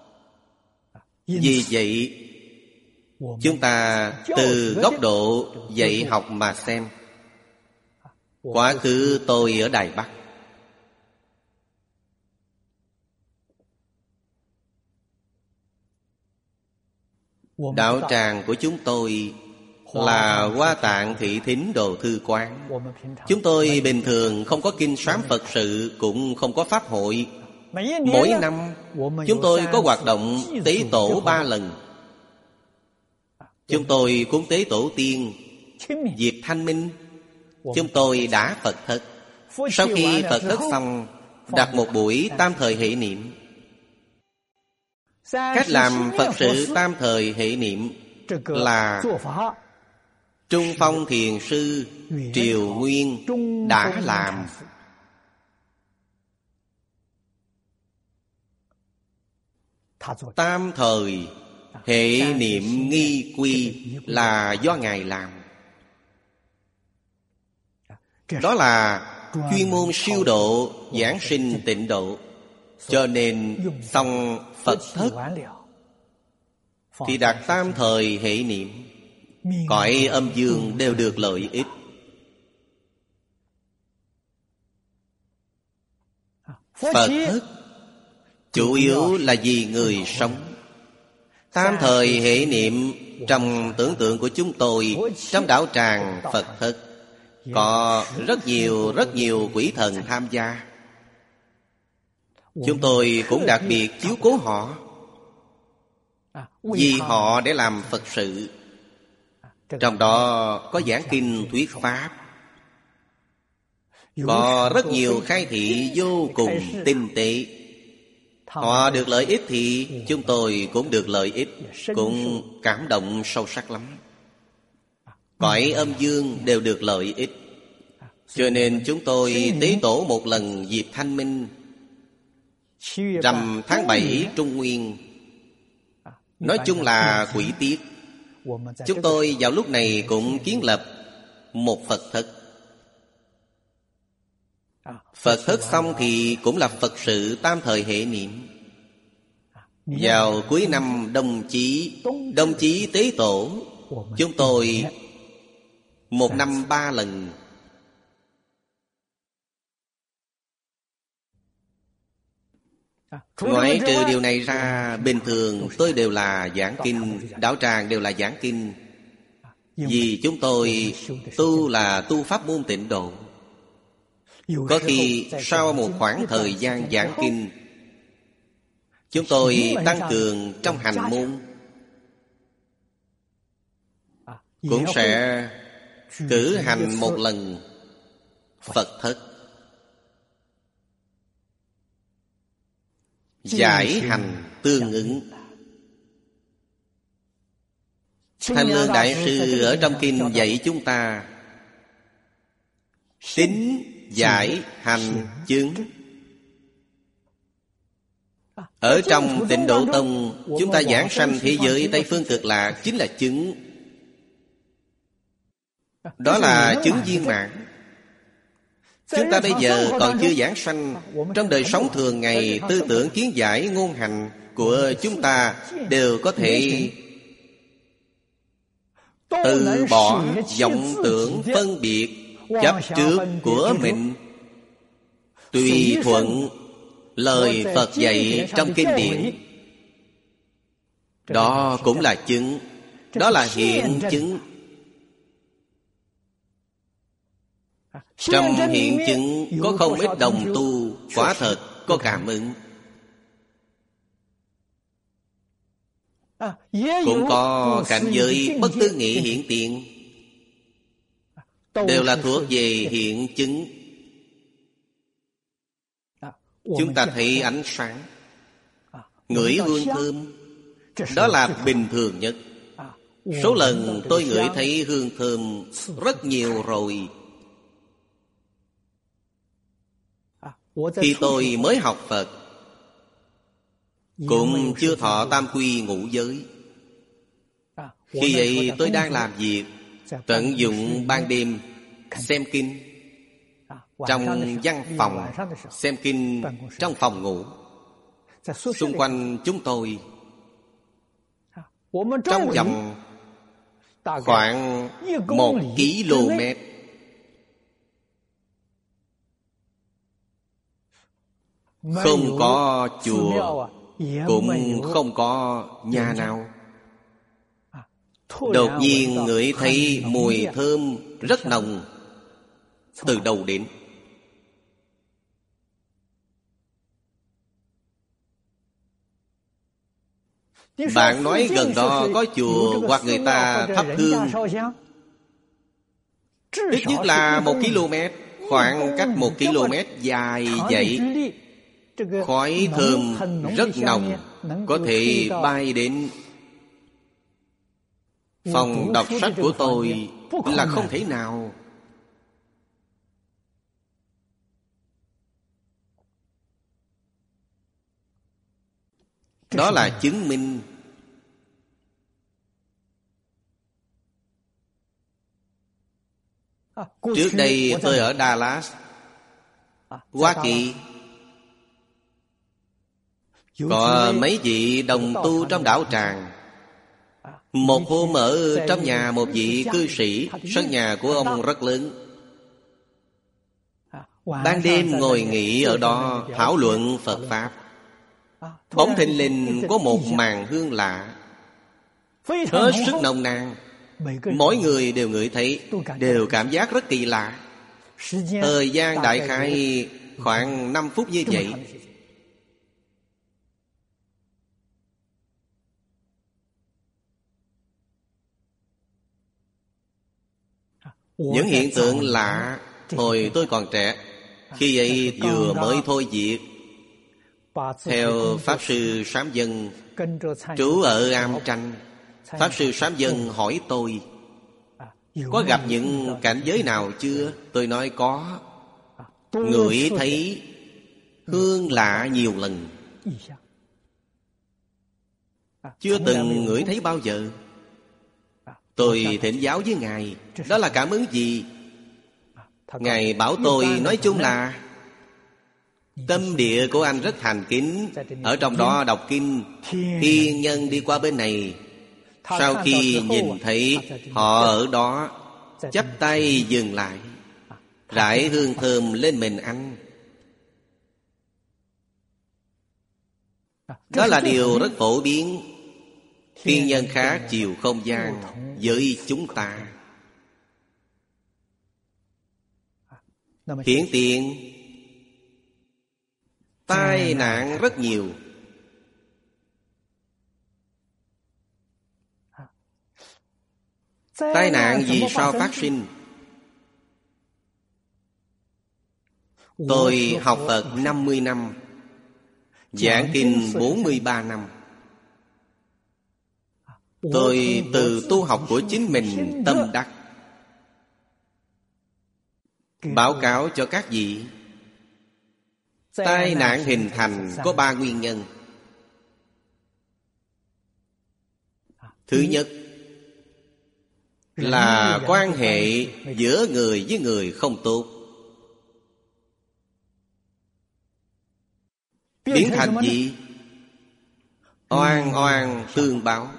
Vì vậy chúng ta từ góc độ dạy học mà xem. Quá khứ tôi ở Đài Bắc, đạo tràng của chúng tôi là Hoa Tạng Thị Thính Đồ Thư Quán. Chúng tôi bình thường không có kinh sám Phật sự, cũng không có pháp hội. Mỗi năm chúng tôi có hoạt động tế tổ 3 lần. Chúng tôi cúng tế tổ tiên. Dịp Thanh Minh chúng tôi đã Phật thất. Sau khi Phật thất xong, đặt một buổi tam thời hệ niệm. Cách làm Phật sự tam thời hệ niệm là Trung Phong Thiền Sư Triều Nguyên đã làm. Tam thời hệ niệm nghi quy là do Ngài làm. Đó là chuyên môn siêu độ, giảng sinh tịnh độ. Cho nên xong Phật thất thì đặt tam thời hệ niệm, cõi âm dương đều được lợi ích. Phật thất chủ yếu là vì người sống. Tam thời hệ niệm trong tưởng tượng của chúng tôi, trong đạo tràng Phật thất có rất nhiều quỷ thần tham gia. Chúng tôi cũng đặc biệt chiếu cố họ, vì họ để làm Phật sự. Trong đó có giảng kinh thuyết pháp, có rất nhiều khai thị vô cùng tinh tế. Họ được lợi ích thì chúng tôi cũng được lợi ích, cũng cảm động sâu sắc lắm. Cõi âm dương đều được lợi ích. Cho nên chúng tôi tế tổ một lần dịp Thanh Minh, rằm tháng 7 Trung Nguyên. Nói chung là quỷ tiết. Chúng tôi vào lúc này cũng kiến lập một Phật thất. Phật thất xong thì cũng là Phật sự tam thời hệ niệm. Vào cuối năm Đông Chí Tế Tổ, chúng tôi một năm 3 lần. Ngoại trừ điều này ra, bình thường tôi đều là giảng kinh, đạo tràng đều là giảng kinh. Vì chúng tôi tu là tu pháp môn Tịnh Độ. Có khi sau một khoảng thời gian giảng kinh, chúng tôi tăng cường trong hành môn, cũng sẽ cử hành một lần Phật thất, giải hành tương ứng. Thanh Lương Đại Sư ở trong kinh dạy chúng ta tín, giải, hành, chứng. Ở trong Tịnh Độ Tông, chúng ta giảng sanh thế giới Tây Phương Cực Lạc chính là chứng. Đó là chứng viên mãn. Chúng ta bây giờ còn chưa giảng sanh. Trong đời sống thường ngày, tư tưởng kiến giải ngôn hành của chúng ta đều có thể từ bỏ vọng tưởng phân biệt chấp trước của mình, tùy thuận lời Phật dạy trong kinh điển. Đó cũng là chứng. Đó là hiện chứng. Trong hiện chứng có không ít đồng tu quả thật có cảm ứng, cũng có cảnh giới bất tư nghị hiện tiền, đều là thuộc về hiện chứng. Chúng ta thấy ánh sáng, ngửi hương thơm, đó là bình thường nhất. Số lần tôi ngửi thấy hương thơm rất nhiều rồi. Khi tôi mới học Phật, cũng chưa thọ tam quy ngũ giới. Khi ấy tôi đang làm việc, tận dụng ban đêm xem kinh trong văn phòng, xem kinh trong phòng ngủ. Xung quanh chúng tôi, trong vòng khoảng 1 km, không có chùa, cũng không có nhà nào. Đột nhiên ngửi thấy mùi thơm rất nồng. Từ đầu đến, bạn nói gần đó có chùa hoặc người ta thắp hương, ít nhất là 1 km, khoảng cách 1 km dài vậy. Khói thơm rất nồng, có thể bay đến phòng đọc sách của tôi là không thể nào. Đó là chứng minh. Trước đây tôi ở Dallas, Hoa Kỳ, có mấy vị đồng tu trong đạo tràng. Một hôm ở trong nhà một vị cư sĩ, sân nhà của ông rất lớn. Ban đêm ngồi nghỉ ở đó thảo luận Phật Pháp. Bỗng thình lình có một màn hương lạ, hết sức nồng nàn. Mỗi người đều ngửi thấy, đều cảm giác rất kỳ lạ. Thời gian đại khái khoảng 5 phút như vậy. Những hiện tượng lạ hồi tôi còn trẻ, khi ấy vừa mới thôi việc, theo Pháp Sư Sám Dân trú ở Am Tranh. Pháp Sư Sám Dân hỏi tôi có gặp những cảnh giới nào chưa? Tôi nói có. Ngửi thấy hương lạ nhiều lần, chưa từng ngửi thấy bao giờ. Tôi thỉnh giáo với Ngài, đó là cảm ứng gì? Ngài bảo tôi nói chung là Tâm địa của anh rất thành kính. Ở trong đó đọc kinh, thiên nhân đi qua bên này, sau khi nhìn thấy họ ở đó, chắp tay dừng lại, rải hương thơm lên mình anh. Đó là điều rất phổ biến. Thiên nhân khác chiều không gian với chúng ta. Hiện tiện tai nạn rất nhiều. Tai nạn vì sao phát sinh? Tôi học Phật 50 năm, giảng kinh 43 năm. Tôi từ tu học của chính mình tâm đắc, báo cáo cho các vị. Tai nạn hình thành có 3 nguyên nhân. Thứ nhất là quan hệ giữa người với người không tốt, biến thành gì? Oan oan tương báo.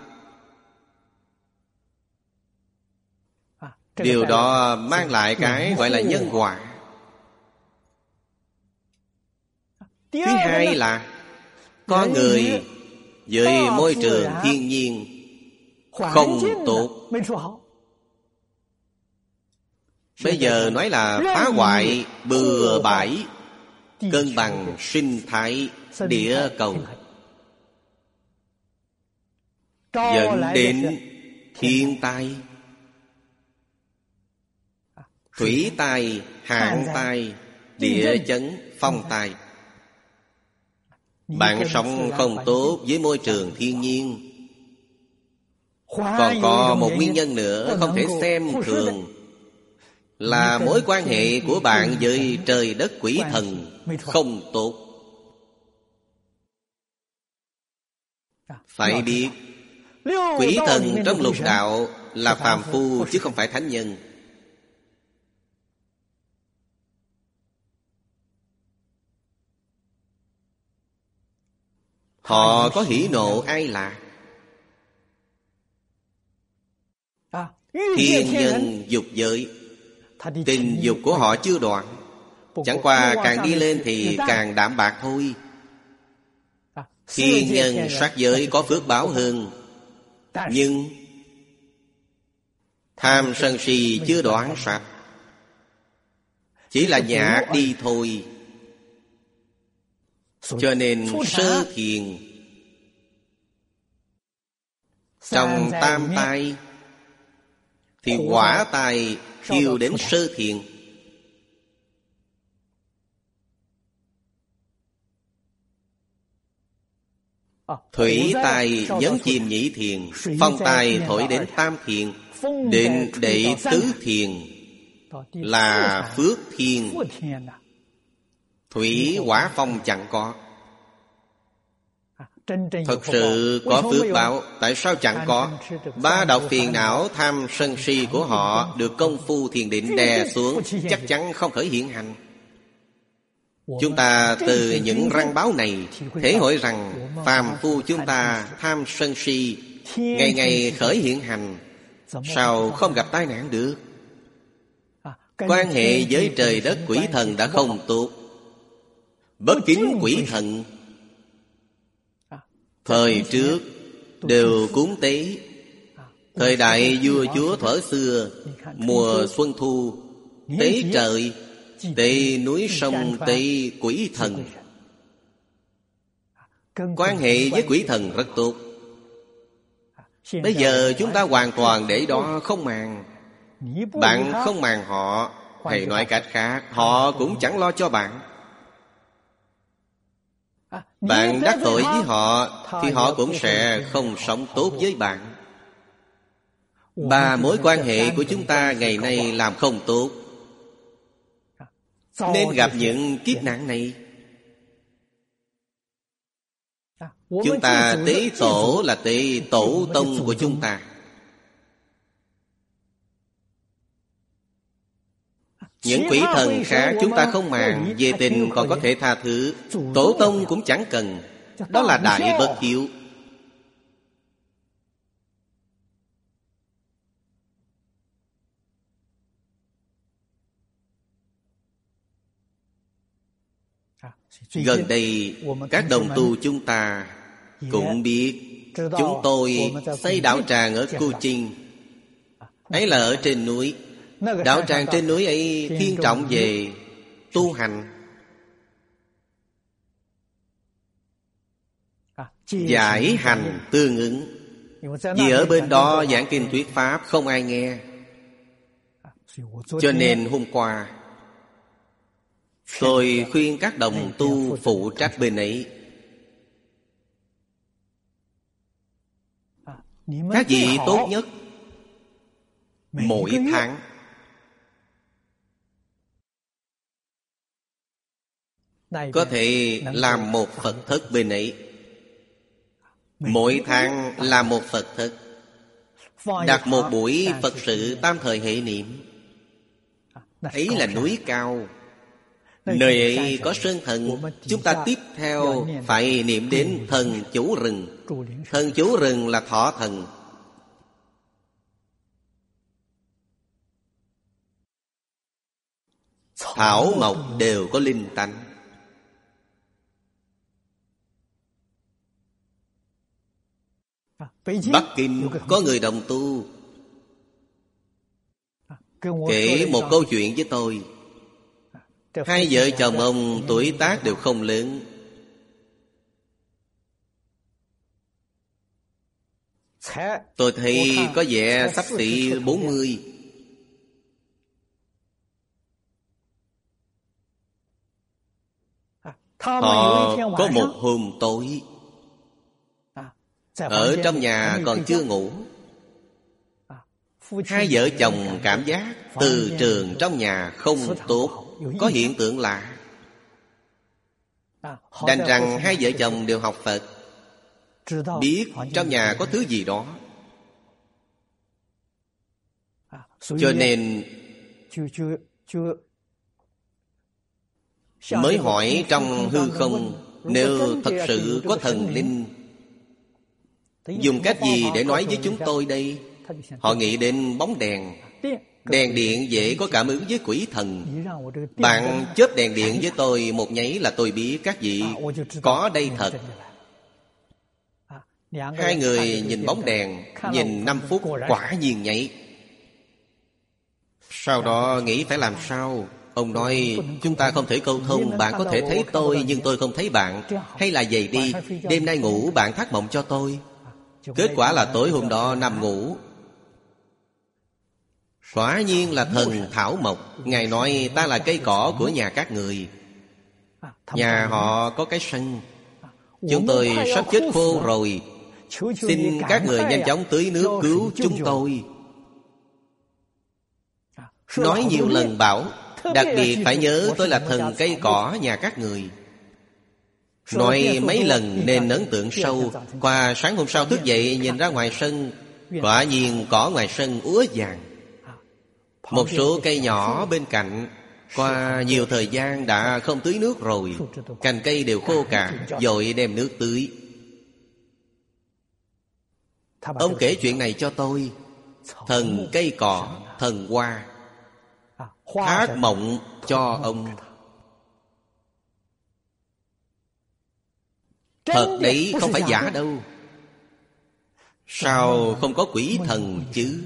Điều đó mang lại cái gọi là nhân quả. Thứ hai là con người với môi trường thiên nhiên không tốt. Bây giờ nói là phá hoại bừa bãi cân bằng sinh thái địa cầu, dẫn đến thiên tai, thủy tai, hạn tai, địa chấn, phong tai. Bạn sống không tốt với môi trường thiên nhiên. Còn có một nguyên nhân nữa không thể xem thường, là mối quan hệ của bạn với trời đất quỷ thần không tốt. Phải biết, quỷ thần trong lục đạo là phàm phu chứ không phải thánh nhân. Họ có hỉ nộ ai lạc. Thiên nhân dục giới, tình dục của họ chưa đoạn. Chẳng qua càng đi lên thì càng đạm bạc thôi. Thiên nhân sát giới có phước báo hơn, nhưng tham sân si chưa đoạn sạch, chỉ là nhạt đi thôi. Cho nên sơ thiền trong tam tai thì hỏa tai thiêu đến sơ thiền. Thủy tai nhấn chìm nhị thiền, phong tai thổi đến tam thiền, đến đệ tứ thiền là phước thiên. Thủy hỏa phong chẳng có. Thật sự có phước báo, tại sao chẳng có? Ba độc phiền não tham sân si của họ được công phu thiền định đè xuống, chắc chắn không khởi hiện hành. Chúng ta từ những răng báo này thể hội rằng phàm phu chúng ta tham sân si ngày ngày khởi hiện hành, sao không gặp tai nạn được? Quan hệ với trời đất quỷ thần đã không tốt. Bất kính quỷ thần. Thời trước đều cúng tế. Thời đại vua chúa thuở xưa, mùa xuân thu tế trời, tế núi sông, tế quỷ thần. Quan hệ với quỷ thần rất tốt. Bây giờ chúng ta hoàn toàn để đó không màng. Bạn không màng họ, hay nói cách khác, họ cũng chẳng lo cho bạn. Bạn đắc tội với họ thì họ cũng sẽ không sống tốt với bạn. Ba mối quan hệ của chúng ta ngày nay làm không tốt, nên gặp những kiếp nạn này. Chúng ta tế tổ là tế tổ tông của chúng ta. Những quỷ thần khác chúng ta không màng, về tình còn có thể tha thứ. Tổ tông cũng chẳng cần. Đó là đại bất hiếu. Gần đây các đồng tu chúng ta cũng biết chúng tôi xây đạo tràng ở Cô Chinh. Ấy là ở trên núi. Đạo tràng trên núi ấy thiên trọng về tu hành, giải hành tương ứng. Vì ở bên đó giảng kinh thuyết pháp không ai nghe. Cho nên hôm qua tôi khuyên các đồng tu phụ trách bên ấy: các vị tốt nhất mỗi tháng có thể làm một Phật thất bên ấy. Mỗi tháng làm một Phật thất, đặt một buổi Phật sự tam thời hệ niệm. Ấy là núi cao, nơi ấy có sơn thần. Chúng ta tiếp theo phải niệm đến thần chủ rừng. Thần chủ rừng là thọ thần. Thảo mộc đều có linh tánh. Bắc Kinh có người đồng tu kể một câu chuyện với tôi. Hai vợ chồng ông tuổi tác đều không lớn. Tôi thấy có vẻ xấp xỉ 40. Họ có một hôm tối ở trong nhà còn chưa ngủ. Hai vợ chồng cảm giác từ trường trong nhà không tốt, có hiện tượng lạ. Đành rằng hai vợ chồng đều học Phật, biết trong nhà có thứ gì đó, cho nên mới hỏi trong hư không, nếu thật sự có thần linh, dùng cách gì để nói với chúng tôi đây? Họ nghĩ đến bóng đèn. Đèn điện dễ có cảm ứng với quỷ thần. Bạn chớp đèn điện với tôi một nháy là tôi biết các vị có đây thật. Hai người nhìn bóng đèn, nhìn 5 phút quả nhiên nhảy. Sau đó nghĩ phải làm sao? Ông nói chúng ta không thể câu thông. Bạn có thể thấy tôi nhưng tôi không thấy bạn. Hay là vậy đi, đêm nay ngủ bạn thác mộng cho tôi. Kết quả là tối hôm đó nằm ngủ. Quả nhiên là thần thảo mộc. Ngài nói ta là cây cỏ của nhà các người. Nhà họ có cái sân. Chúng tôi sắp chết khô rồi, xin các người nhanh chóng tưới nước cứu chúng tôi. Nói nhiều lần bảo đặc biệt phải nhớ tôi là thần cây cỏ nhà các người. Nói mấy lần nên ấn tượng sâu. Qua sáng hôm sau thức dậy nhìn ra ngoài sân, quả nhiên cỏ ngoài sân úa vàng. Một số cây nhỏ bên cạnh qua nhiều thời gian đã không tưới nước rồi, cành cây đều khô cạn, vội đem nước tưới. Ông kể chuyện này cho tôi. Thần cây cỏ, thần hoa thác mộng cho ông. Thật đấy, không phải giả đâu. Sao không có quỷ thần chứ?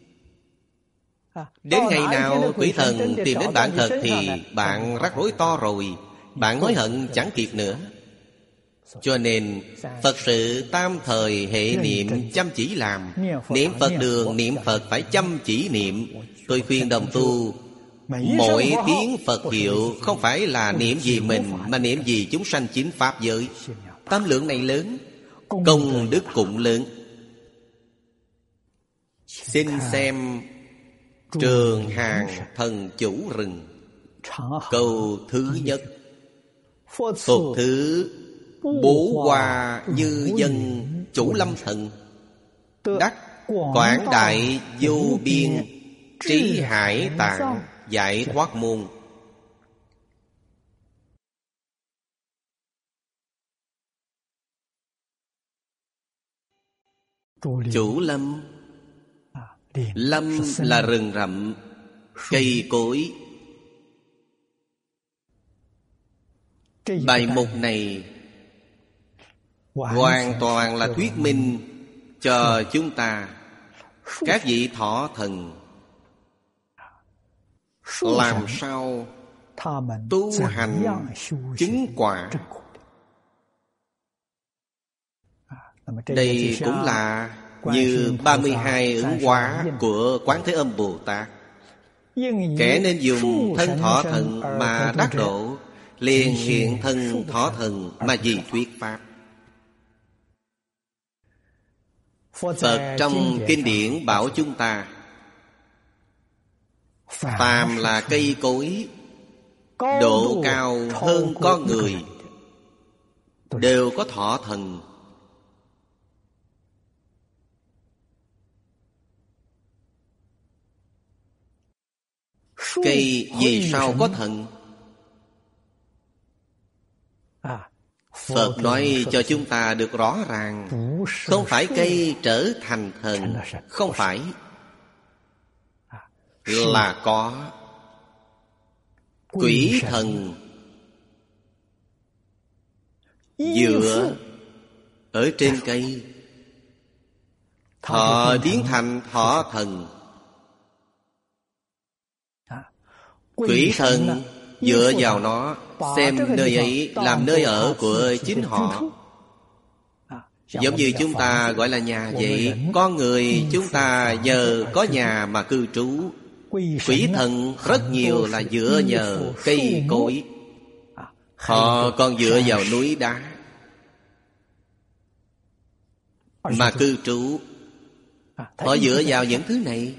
Đến ngày nào quỷ thần tìm đến bạn thật thì bạn rắc rối to rồi. Bạn hối hận chẳng kịp nữa. Cho nên Phật sự tam thời hệ niệm chăm chỉ làm. Niệm Phật đường, niệm Phật phải chăm chỉ niệm. Tôi khuyên đồng tu mỗi tiếng Phật hiệu không phải là niệm vì mình, mà niệm vì chúng sanh chính pháp giới. Tâm lượng này lớn, công đức cũng lớn. Xin xem Trường Hàng thần chủ rừng. Câu thứ nhất: Phật thứ bố hoa như dân chủ lâm thần, đắc quảng đại vô biên trí hải tạng giải thoát môn. Chủ lâm. Lâm là rừng rậm, cây cối. Bài mục này hoàn toàn là thuyết minh cho chúng ta các vị thọ thần làm sao tu hành chứng quả. Đây cũng là như 32 ứng hóa của Quán Thế Âm Bồ Tát. Kẻ nên dùng thân thọ thần mà đắc độ, liền hiện thân thọ thần mà vì thuyết pháp. Phật trong kinh điển bảo chúng ta, phàm là cây cối độ cao hơn con người đều có thọ thần. Cây vì sao có thần? Phật nói cho chúng ta được rõ ràng, không phải cây trở thành thần, không phải, là có quỷ thần dựa ở trên cây, họ biến thành thọ thần. Quỷ thần dựa vào nó, xem nơi ấy làm nơi ở của chính họ. Giống như chúng ta gọi là nhà vậy. Con người chúng ta giờ có nhà mà cư trú. Quỷ thần rất nhiều là dựa nhờ cây cối. Họ còn dựa vào núi đá mà cư trú. Họ dựa vào những thứ này.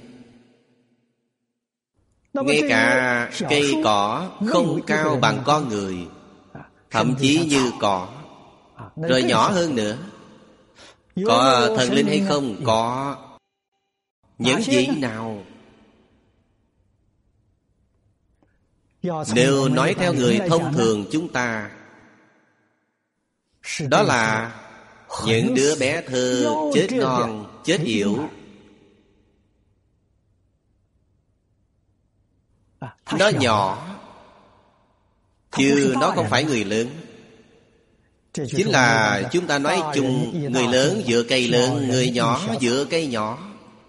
Ngay cả cây cỏ không cao bằng con người, thậm chí như cỏ, rồi nhỏ hơn nữa. Có thần linh hay không? Có. Những vị nào? Nếu nói theo người thông thường chúng ta, đó là những đứa bé thơ chết non, chết yểu. Nó nhỏ, chứ nó không phải người lớn. Chính là chúng ta nói chung, người lớn dựa cây lớn, người nhỏ dựa cây nhỏ.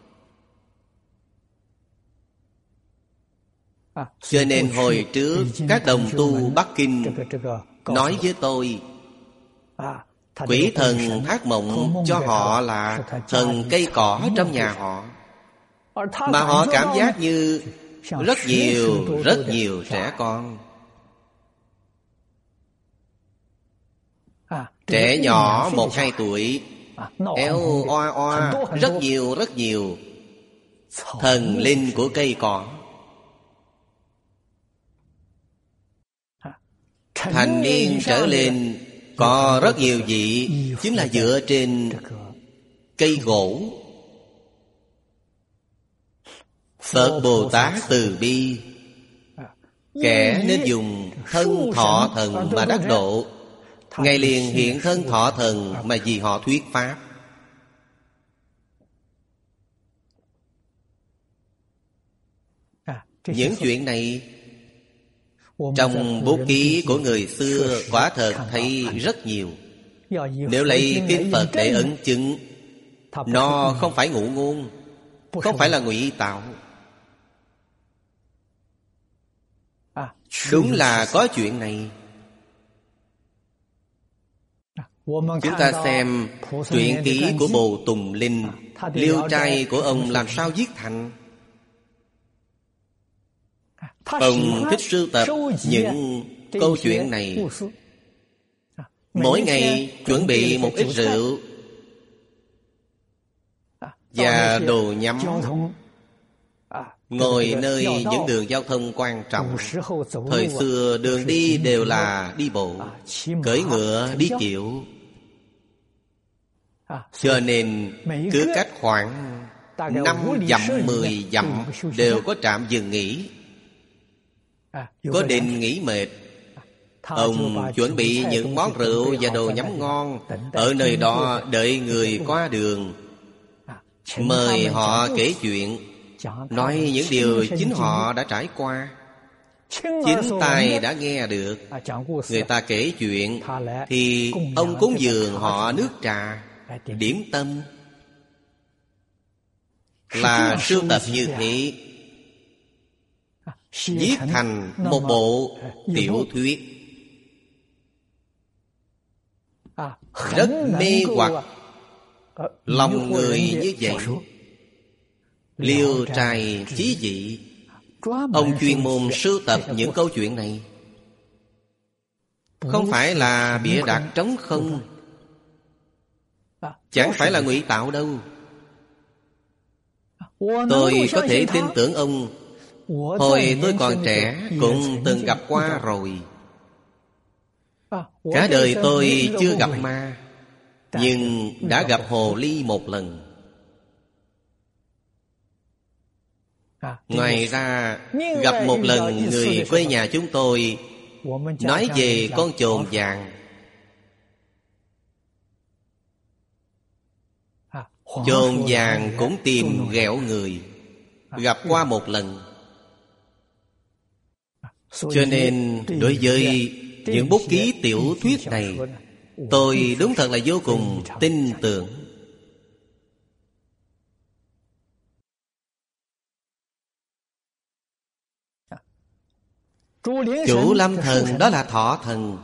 Cho nên hồi trước các đồng tu Bắc Kinh nói với tôi, quỷ thần thác mộng cho họ là thần cây cỏ trong nhà họ, mà họ cảm giác như rất nhiều trẻ con. Trẻ nhỏ 1-2 tuổi eo oa oa, rất nhiều. Thần linh của cây cỏ. Thành niên trở lên có rất nhiều vị chính là dựa trên cây gỗ. Phật Bồ Tát từ bi, kẻ nên dùng thân thọ thần mà đắc độ, Ngài liền hiện thân thọ thần mà vì họ thuyết pháp. Những chuyện này trong bút ký của người xưa quả thật thấy rất nhiều. Nếu lấy kinh Phật để ấn chứng, nó không phải ngụ ngôn, không phải là ngụy tạo. Đúng là có chuyện này. Chúng ta xem truyện ký của Bồ Tùng Linh, liêu trai của ông làm sao viết thành. Ông thích sưu tập những câu chuyện này. Mỗi ngày chuẩn bị một ít rượu và đồ nhắm, ngồi nơi những đường giao thông quan trọng. Thời xưa đường đi đều là đi bộ, cưỡi ngựa, đi kiệu. Cho nên cứ cách khoảng 5 dặm 10 dặm đều có trạm dừng nghỉ. có định nghỉ mệt, ông chuẩn bị những món rượu và đồ nhắm ngon ở nơi đó đợi người qua đường, mời họ kể chuyện, nói những điều chính họ đã trải qua, chính tai đã nghe được. Người ta kể chuyện thì ông cúng dường họ nước trà, điểm tâm, là sưu tập như thế, viết thành một bộ tiểu thuyết rất mê hoặc lòng người như vậy. Liêu trai chí dị, ông chuyên môn sưu tập những câu chuyện này, không phải là bịa đặt trống không, chẳng phải là ngụy tạo đâu. Tôi có thể tin tưởng ông. Hồi tôi còn trẻ cũng từng gặp qua rồi. Cả đời tôi chưa gặp ma, nhưng đã gặp hồ ly một lần. Ngoài ra, gặp một lần người quê nhà chúng tôi nói về con chồn vàng. Chồn vàng cũng tìm ghẹo người, gặp qua một lần. Cho nên đối với những bút ký tiểu thuyết này, tôi đúng thật là vô cùng tin tưởng. Chủ lâm thần đó là thọ thần.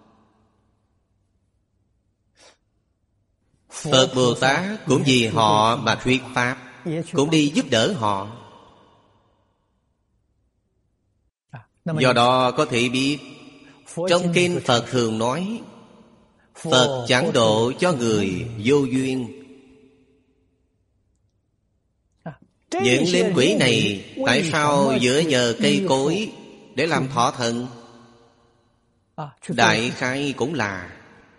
Phật Bồ Tát cũng vì họ mà thuyết pháp, cũng đi giúp đỡ họ. Do đó có thể biết, trong kinh Phật thường nói, Phật chẳng độ cho người vô duyên. Những linh quỷ này tại sao dựa nhờ cây cối để làm thọ thần? Đại khái cũng là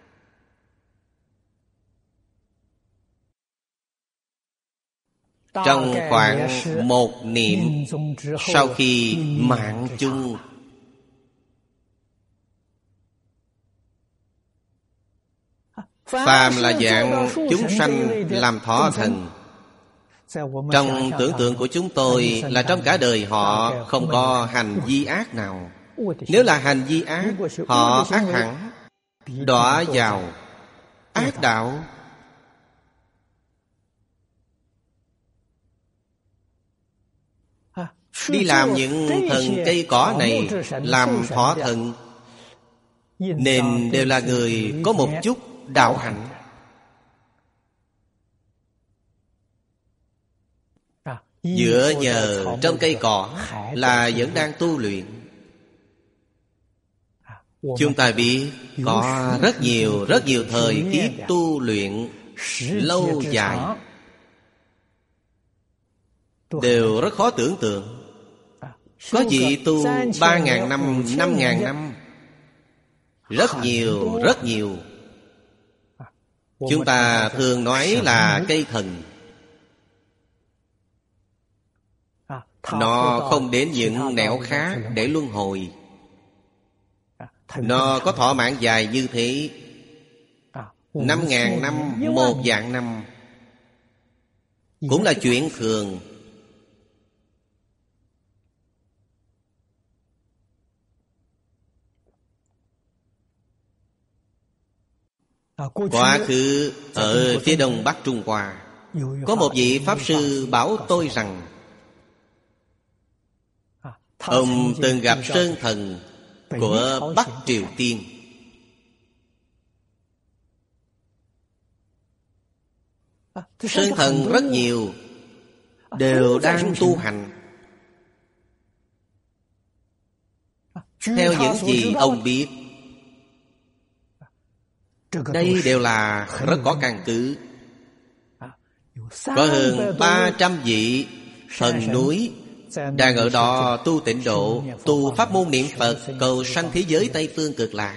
trong khoảng một niệm sau khi mạng chung, phàm là dạng chúng sanh làm thọ thần. Trong tưởng tượng của chúng tôi là trong cả đời họ không có hành vi ác nào. Nếu là hành vi ác, họ ác hẳn đọa vào ác đạo. Đi làm những thần cây cỏ này làm thọ thần, nên đều là người có một chút đạo hạnh. Dựa nhờ trong cây cỏ là vẫn đang tu luyện. Chúng ta biết có rất nhiều thời kiếp tu luyện lâu dài, đều rất khó tưởng tượng. Có vị tu 3.000 năm, 5.000 năm, rất nhiều. Chúng ta thường nói là cây thần. Nó không đến những nẻo khác để luân hồi. Nó có thọ mạng dài như thế, 5.000 năm, 1.000 năm, cũng là chuyện thường. Quá khứ ở phía đông bắc Trung Hoa, có một vị Pháp Sư bảo tôi rằng ông từng gặp Sơn Thần của Bắc Triều Tiên. Sơn Thần rất nhiều, đều đang tu hành. Theo những gì ông biết, đây đều là rất có căn cứ. Có hơn 300 vị thần núi đang ở đó tu tịnh độ, tu pháp môn niệm Phật, cầu sanh thế giới Tây Phương Cực Lạc.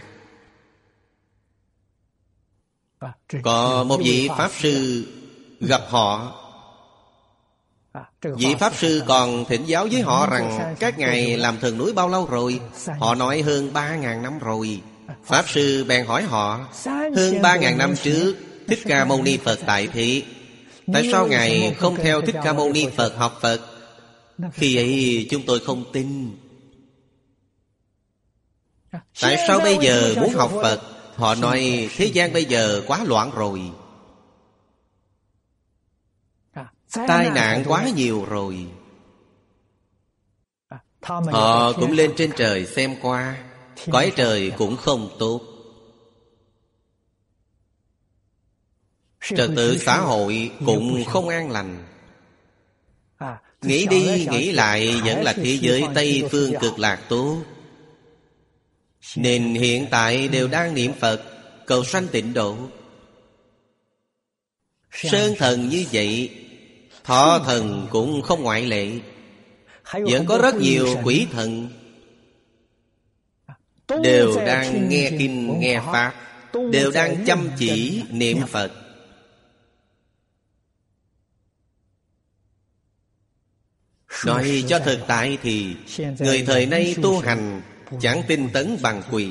Có một vị Pháp Sư gặp họ, Vị Pháp Sư còn thỉnh giáo với họ rằng các ngài làm thần núi bao lâu rồi? Họ nói hơn 3.000 năm rồi. Pháp Sư bèn hỏi họ: hơn 3.000 năm trước Thích Ca Mâu Ni Phật tại thị, tại sao ngài không theo Thích Ca Mâu Ni Phật học Phật? Khi ấy chúng tôi không tin. Tại sao bây giờ muốn học Phật? Họ nói thế gian bây giờ quá loạn rồi, tai nạn quá nhiều rồi. Họ cũng lên trên trời xem qua, cõi trời cũng không tốt, trật tự xã hội cũng không an lành. Nghĩ đi nghĩ lại vẫn là thế giới Tây Phương Cực Lạc tốt. Nên hiện tại đều đang niệm Phật, cầu sanh tịnh độ. Sơn thần như vậy, thọ thần cũng không ngoại lệ. Vẫn có rất nhiều quỷ thần đều đang nghe kinh nghe Pháp, đều đang chăm chỉ niệm Phật. Nói cho thực tại thì người thời nay tu hành chẳng tinh tấn bằng quỷ.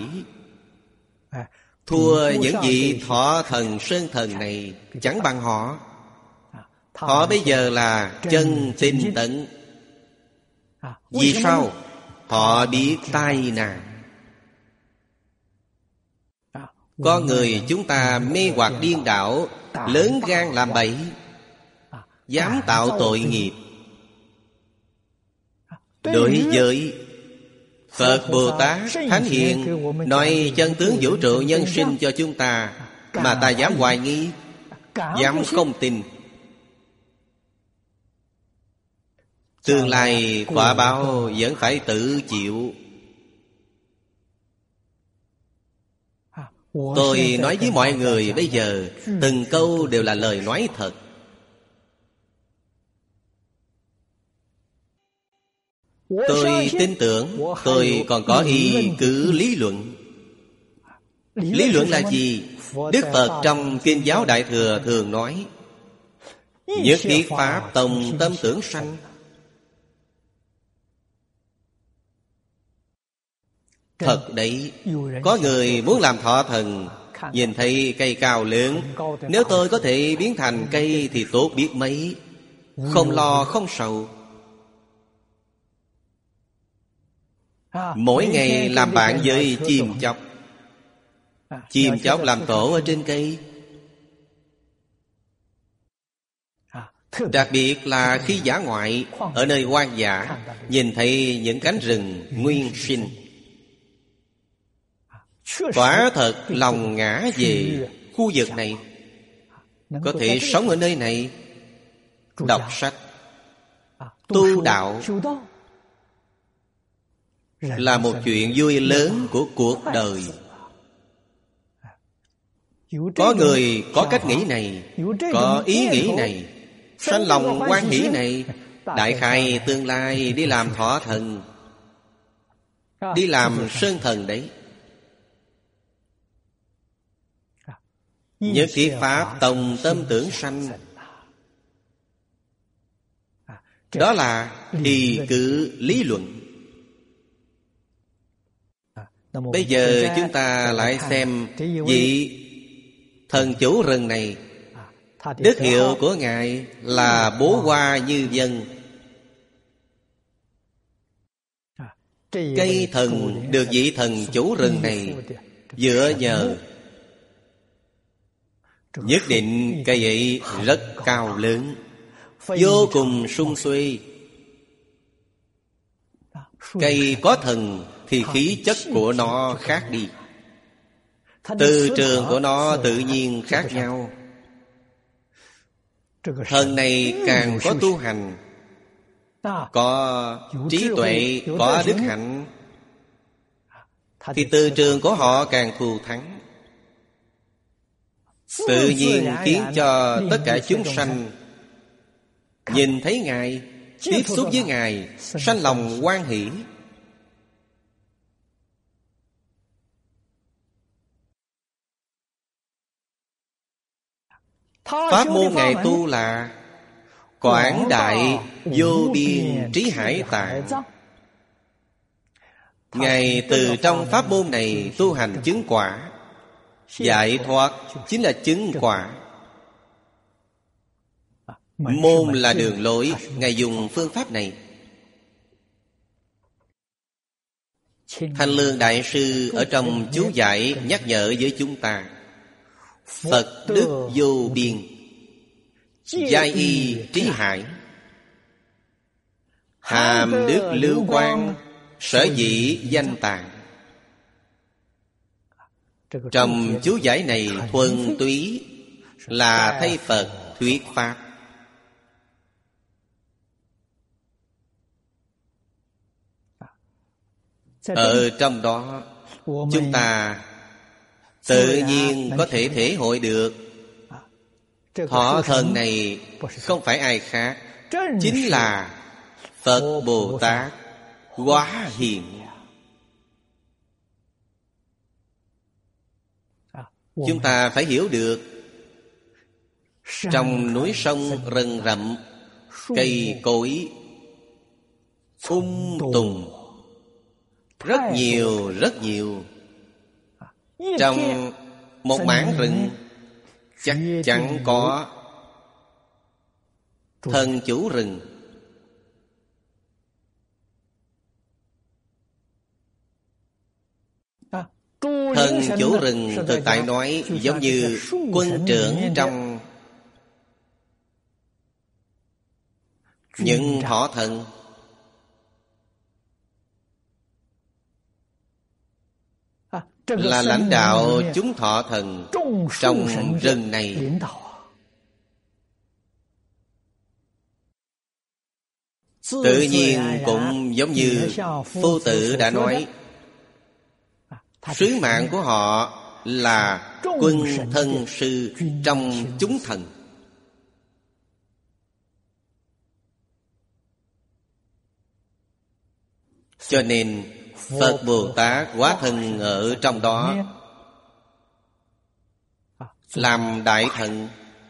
Thua những vị thọ thần sơn thần này chẳng bằng họ. Họ bây giờ là chân tinh tấn. Vì sao? Họ biết tai nạn. Con người chúng ta mê hoặc điên đảo, lớn gan làm bậy, dám tạo tội nghiệp. Đối với Phật Bồ Tát Thánh Hiền nói chân tướng vũ trụ nhân sinh cho chúng ta, mà ta dám hoài nghi, dám không tin. Tương lai quả báo vẫn phải tự chịu. Tôi nói với mọi người bây giờ, từng câu đều là lời nói thật. Tôi tin tưởng, tôi còn có ý cứ lý luận. Lý luận là gì? Đức Phật trong Kinh Giáo Đại Thừa thường nói: nhất thiết Pháp tòng tâm tưởng sanh. Thật đấy, có người muốn làm thọ thần, nhìn thấy cây cao lớn, nếu tôi có thể biến thành cây thì tốt biết mấy, không lo không sầu. Mỗi ngày làm bạn với chim chóc. Chim chóc làm tổ ở trên cây. Đặc biệt là khi dã ngoại, ở nơi hoang dã, nhìn thấy những cánh rừng nguyên sinh, quả thật lòng ngã về khu vực này. Có thể sống ở nơi này, đọc sách, tu đạo, là một chuyện vui lớn của cuộc đời. Có người có cách nghĩ này, có ý nghĩ này, sanh lòng hoan hỷ này, đại khai tương lai đi làm thọ thần, đi làm sơn thần đấy. Nhất thiết Pháp tòng tâm tưởng sanh. Đó là thì cứ lý luận. Bây giờ chúng ta lại xem vị thần chủ rừng này. Đức hiệu của Ngài là Bố Hoa Như Vân. Cây thần được vị thần chủ rừng này dựa nhờ, nhất định cây ấy rất cao lớn, vô cùng sung suy. Cây có thần thì khí chất của nó khác đi, từ trường của nó tự nhiên khác nhau. Thần này càng có tu hành, có trí tuệ, có đức hạnh, thì từ trường của họ càng thù thắng. Tự nhiên khiến cho tất cả chúng sanh nhìn thấy Ngài, tiếp xúc với Ngài, sanh lòng hoan hỷ. Pháp môn Ngài tu là quảng đại vô biên trí hải tạng. Ngài từ trong pháp môn này tu hành chứng quả. Giải thoát chính là chứng quả. Môn là đường lối, Ngài dùng phương pháp này. Thanh Lương Đại Sư ở trong chú giải nhắc nhở với chúng ta: Phật đức vô biên, giai y trí hải, hàm đức lưu quang, sở dĩ danh tạng. Trong chú giải này thuần túy là thay Phật thuyết pháp. Ở trong đó chúng ta tự nhiên có thể thể hội được thọ thần này không phải ai khác, chính là Phật Bồ Tát hóa hiện. Chúng ta phải hiểu được, trong núi sông rừng rậm, cây cối tùng, rất nhiều. Trong một mảng rừng chắc chắn có thần chủ rừng. Thần chủ rừng thực tại nói giống như quân trưởng trong những thọ thần. Là lãnh đạo chúng thọ thần trong rừng này. Tự nhiên cũng giống như Phu Tử đã nói, sứ mạng của họ là quân thân sư trong chúng thần. Cho nên Phật Bồ Tát hóa thân ở trong đó, làm đại thần,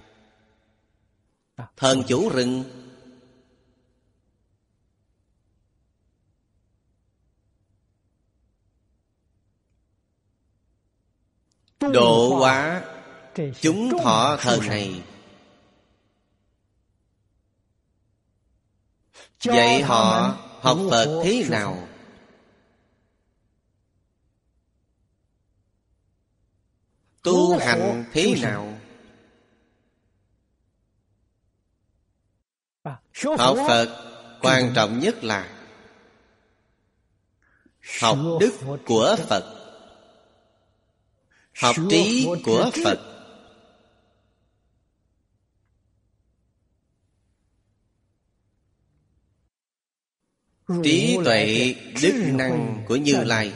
thần chủ rừng. Độ hóa chúng thọ thần này, dạy họ học Phật thế nào, tu hành thế nào. Học Phật quan trọng nhất là học đức của Phật, học trí của Phật. Trí tuệ đức năng của Như Lai.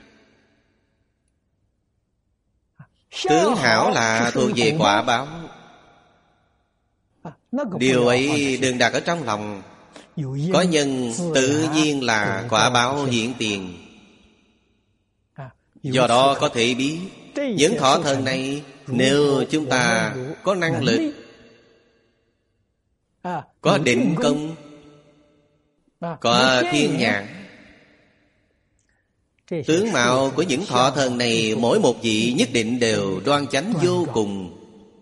Tướng hảo là thuộc về quả báo. Điều ấy đừng đặt ở trong lòng. Có nhân tự nhiên là quả báo hiện tiền. Do đó có thể biết những thọ thần này, nếu chúng ta có năng lực, có định công, có thiên nhãn, tướng mạo của những thọ thần này mỗi một vị nhất định đều đoan chánh vô cùng,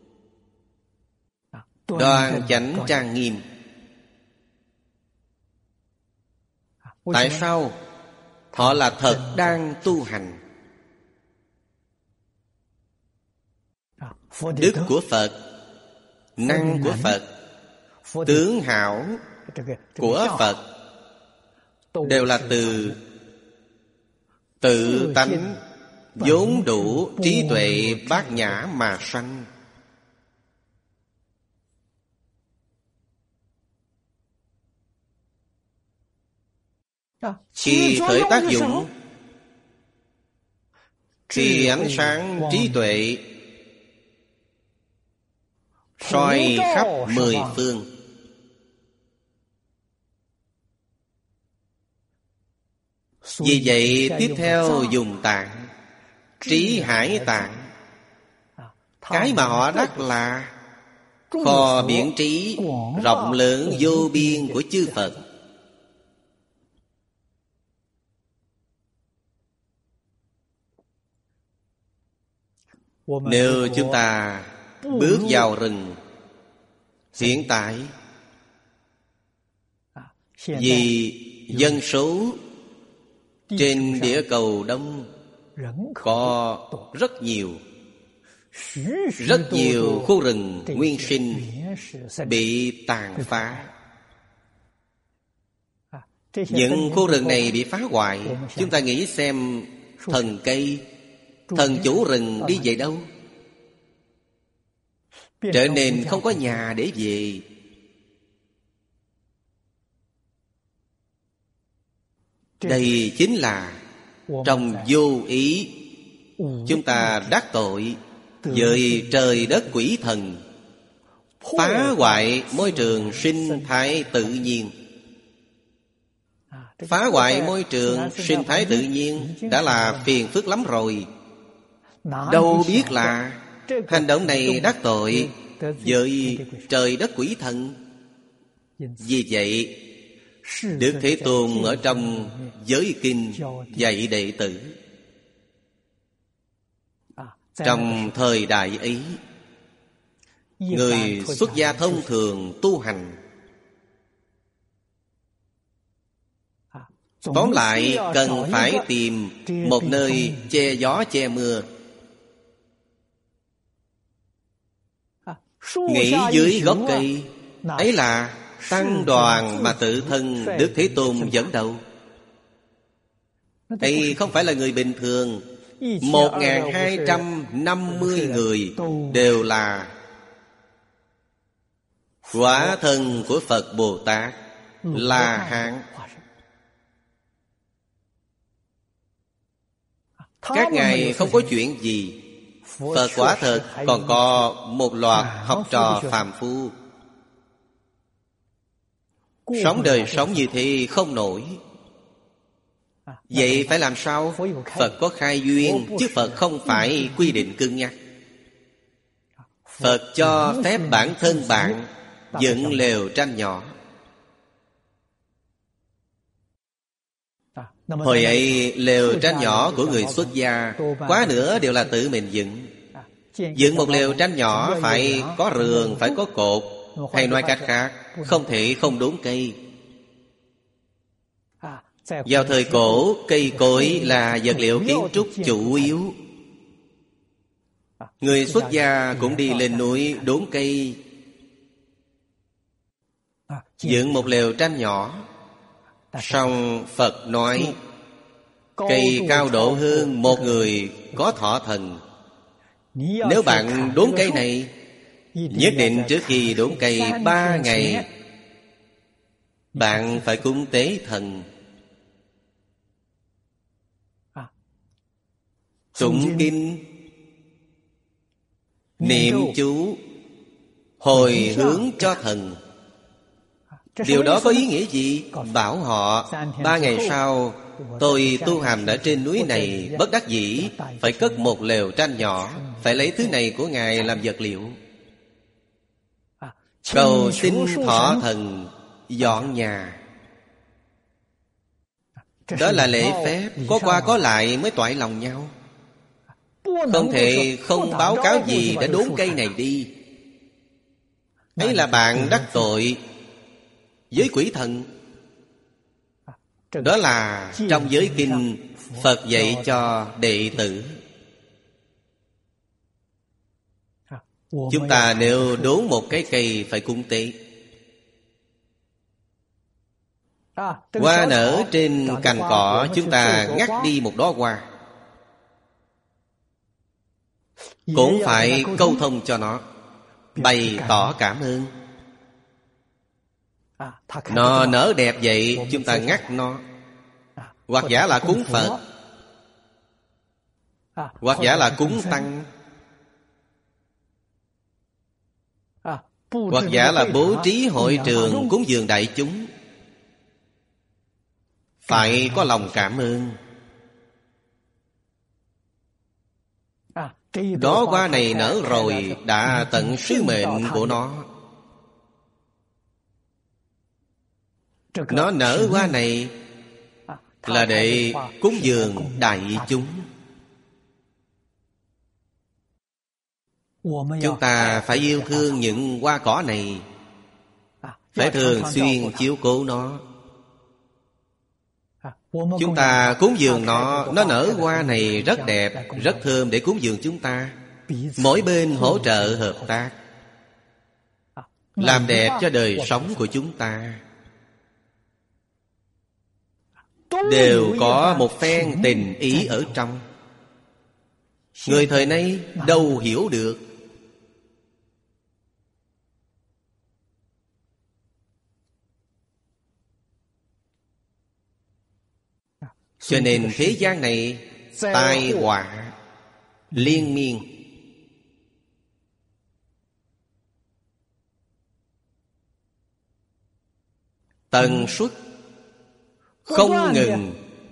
đoan chánh trang nghiêm. Tại sao? Họ là thật đang tu hành. Đức của Phật, năng của Phật, tướng hảo của Phật đều là từ tự tánh vốn đủ trí tuệ bát nhã mà sanh. Khi khởi tác dụng thì ánh sáng trí tuệ soi khắp mười phương. Vì vậy tiếp theo dùng tạng trí hải tạng. Cái mà họ đắc là Kho biển trí rộng lớn vô biên của chư Phật. Nếu chúng ta bước vào rừng, hiện tại vì dân số trên địa cầu đông có rất nhiều khu rừng nguyên sinh bị tàn phá. Những khu rừng này bị phá hoại, chúng ta nghĩ xem thần cây, thần chủ rừng đi về đâu? Trở nên không có nhà để về. Đây chính là trong vô ý chúng ta đắc tội với trời đất quỷ thần, phá hoại môi trường sinh thái tự nhiên. Phá hoại môi trường sinh thái tự nhiên đã là phiền phức lắm rồi. Đâu biết là hành động này đắc tội với trời đất quỷ thần. Vì vậy Đức Thế Tôn ở trong giới kinh dạy đệ tử, trong thời đại ấy, người xuất gia thông thường tu hành, tóm lại cần phải tìm một nơi che gió che mưa. Nghỉ dưới gốc cây, ấy là tăng đoàn mà tự thân Đức Thế Tôn dẫn đầu. Đây không phải là người bình thường. 1250 người đều là quả thân của Phật Bồ Tát La Hán. Các ngài không có chuyện gì. Phật quả thật còn có một loạt học trò phàm phu, sống đời sống như thế không nổi. Vậy phải làm sao? Phật có khai duyên, chứ Phật không phải quy định cứng nhắc. Phật cho phép bản thân bạn dựng lều tranh nhỏ. Hồi ấy lều tranh nhỏ của người xuất gia quá nửa đều là tự mình dựng. Dựng một lều tranh nhỏ phải có rường, phải có cột, hay nói cách khác, không thể không đốn cây. Vào thời cổ, cây cối là vật liệu kiến trúc chủ yếu. Người xuất gia cũng đi lên núi đốn cây, dựng một lều tranh nhỏ. Song Phật nói, cây cao độ hơn một người có thọ thần. Nếu bạn đốn cây này, nhất định trước khi đốn cây 3 ngày bạn phải cúng tế thần, tụng kinh, niệm chú, hồi hướng cho thần. Điều đó có ý nghĩa gì? Bảo họ 3 ngày sau tôi tu hành ở trên núi này, bất đắc dĩ phải cất một lều tranh nhỏ, phải lấy thứ này của ngài làm vật liệu, cầu xin thọ thần dọn nhà. Đó là lễ phép, có qua có lại mới toại lòng nhau. Không thể không báo cáo gì đã đốn cây này đi. Ấy là bạn đắc tội với quỷ thần. Đó là trong giới kinh Phật dạy cho đệ tử. Chúng ta nếu đốn một cái cây phải cúng tế. Hoa nở trên cành cỏ, chúng ta ngắt đi một đóa hoa, cũng phải câu thông cho nó, bày tỏ cảm ơn. Nó nở đẹp vậy, chúng ta ngắt nó, hoặc giả là cúng Phật, hoặc giả là cúng Tăng, hoặc giả là bố trí hội trường cúng dường đại chúng. Phải có lòng cảm ơn. Đóa hoa này nở rồi đã tận sứ mệnh của nó. Nó nở hoa này là để cúng dường đại chúng. Chúng ta phải yêu thương những hoa cỏ này, phải thường xuyên chiếu cố nó. Chúng ta cúng dường nó nở hoa này rất đẹp, rất thơm để cúng dường chúng ta. Mỗi bên hỗ trợ hợp tác, làm đẹp cho đời sống của chúng ta. Đều có một phen tình ý ở trong. Người thời nay đâu hiểu được. Cho nên thế gian này tai họa liên miên. Tần suất không ngừng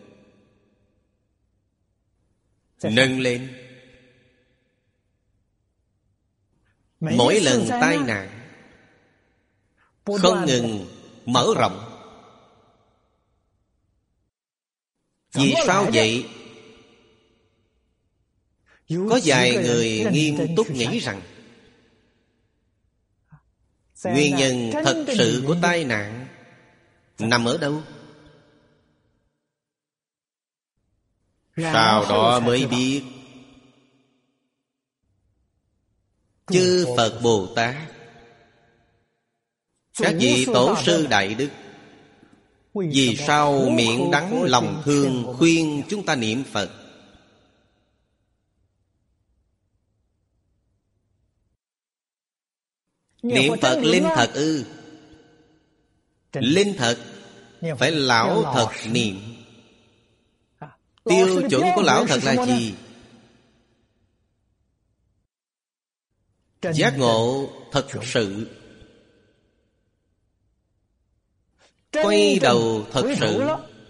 nâng lên. Mỗi lần tai nạn không ngừng mở rộng. Vì sao vậy? Có vài người nghiêm túc nghĩ rằng nguyên nhân thật sự của tai nạn nằm ở đâu? Sau đó mới biết chư Phật Bồ Tát, các vị tổ sư đại đức, vì sao miệng đắng lòng thương khuyên chúng ta niệm Phật? Niệm Phật linh thật ư? Linh thật phải lão thật niệm. Tiêu chuẩn của lão thật là gì? Giác ngộ thật sự, quay đầu thật sự,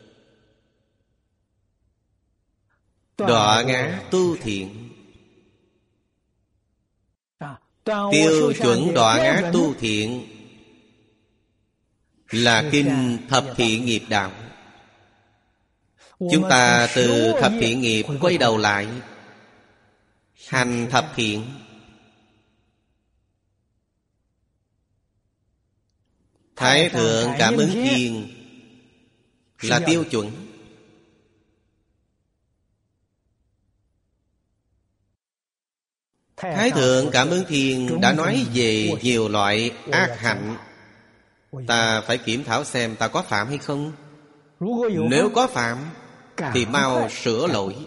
đọa ngã tu thiện. Tiêu chuẩn đọa ngã tu thiện là kinh Thập Thiện Nghiệp Đạo. Chúng ta từ thập thiện nghiệp quay đầu lại hành thập thiện. Thái Thượng Cảm Ứng Thiên là tiêu chuẩn. Thái Thượng Cảm Ứng Thiên đã nói về nhiều loại ác hạnh. Ta phải kiểm thảo xem ta có phạm hay không. Nếu có phạm thì mau sửa lỗi.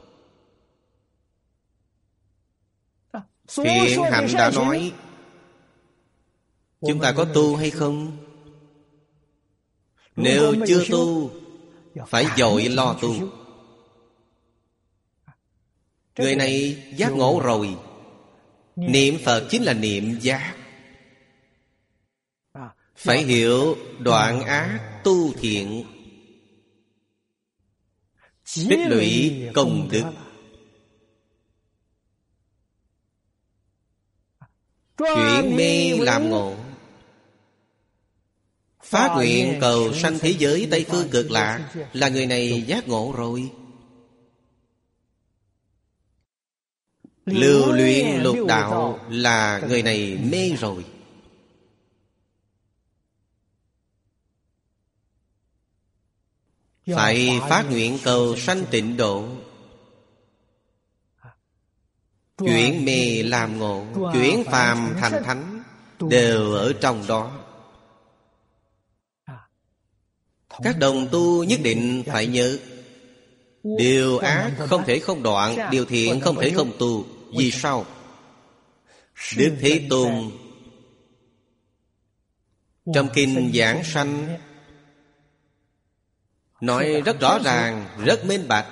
Thiện hạnh đã nói, chúng ta có tu hay không? Nếu chưa tu, phải vội lo tu. Người này giác ngộ rồi. Niệm Phật chính là niệm giác. Phải hiểu đoạn ác tu thiện, tích lũy công đức. Chuyển mê làm ngộ, phát nguyện cầu sanh thế giới Tây Phương Cực Lạc, là người này giác ngộ rồi. Lưu luyện lục đạo là người này mê rồi. Phải phát nguyện cầu sanh tịnh độ, chuyển mê làm ngộ, chuyển phàm thành thánh, đều ở trong đó. Các đồng tu nhất định phải nhớ, điều ác không thể không đoạn, điều thiện không thể không tu. Vì sao? Đức Thế Tôn trong kinh Giảng Sanh nói rất rõ ràng, rất minh bạch.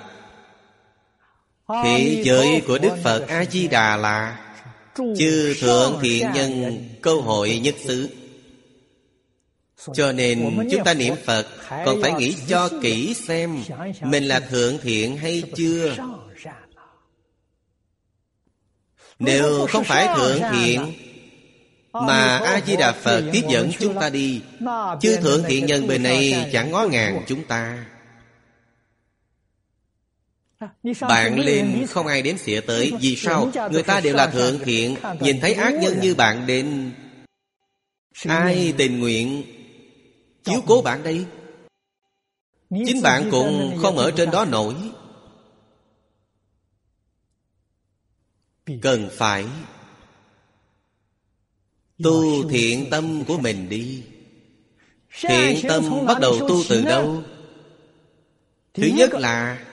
Thế giới của Đức Phật A-di-đà là chư thượng thiện nhân câu hội nhất xứ. Cho nên chúng ta niệm Phật còn phải nghĩ cho kỹ xem mình là thượng thiện hay chưa. Nếu không phải thượng thiện mà A-di-đà Phật tiếp dẫn chúng ta đi, chư thượng thiện nhân bên này chẳng ngó ngàng chúng ta. Bạn lên không ai đếm xỉa tới. Vì sao? Người ta đều là thượng thiện. Nhìn thấy ác nhân như bạn đến, ai tình nguyện chiếu cố bạn đây? Chính bạn cũng không ở trên đó nổi. Cần phải tu thiện tâm của mình đi. Thiện tâm bắt đầu tu từ đâu? Thứ nhất là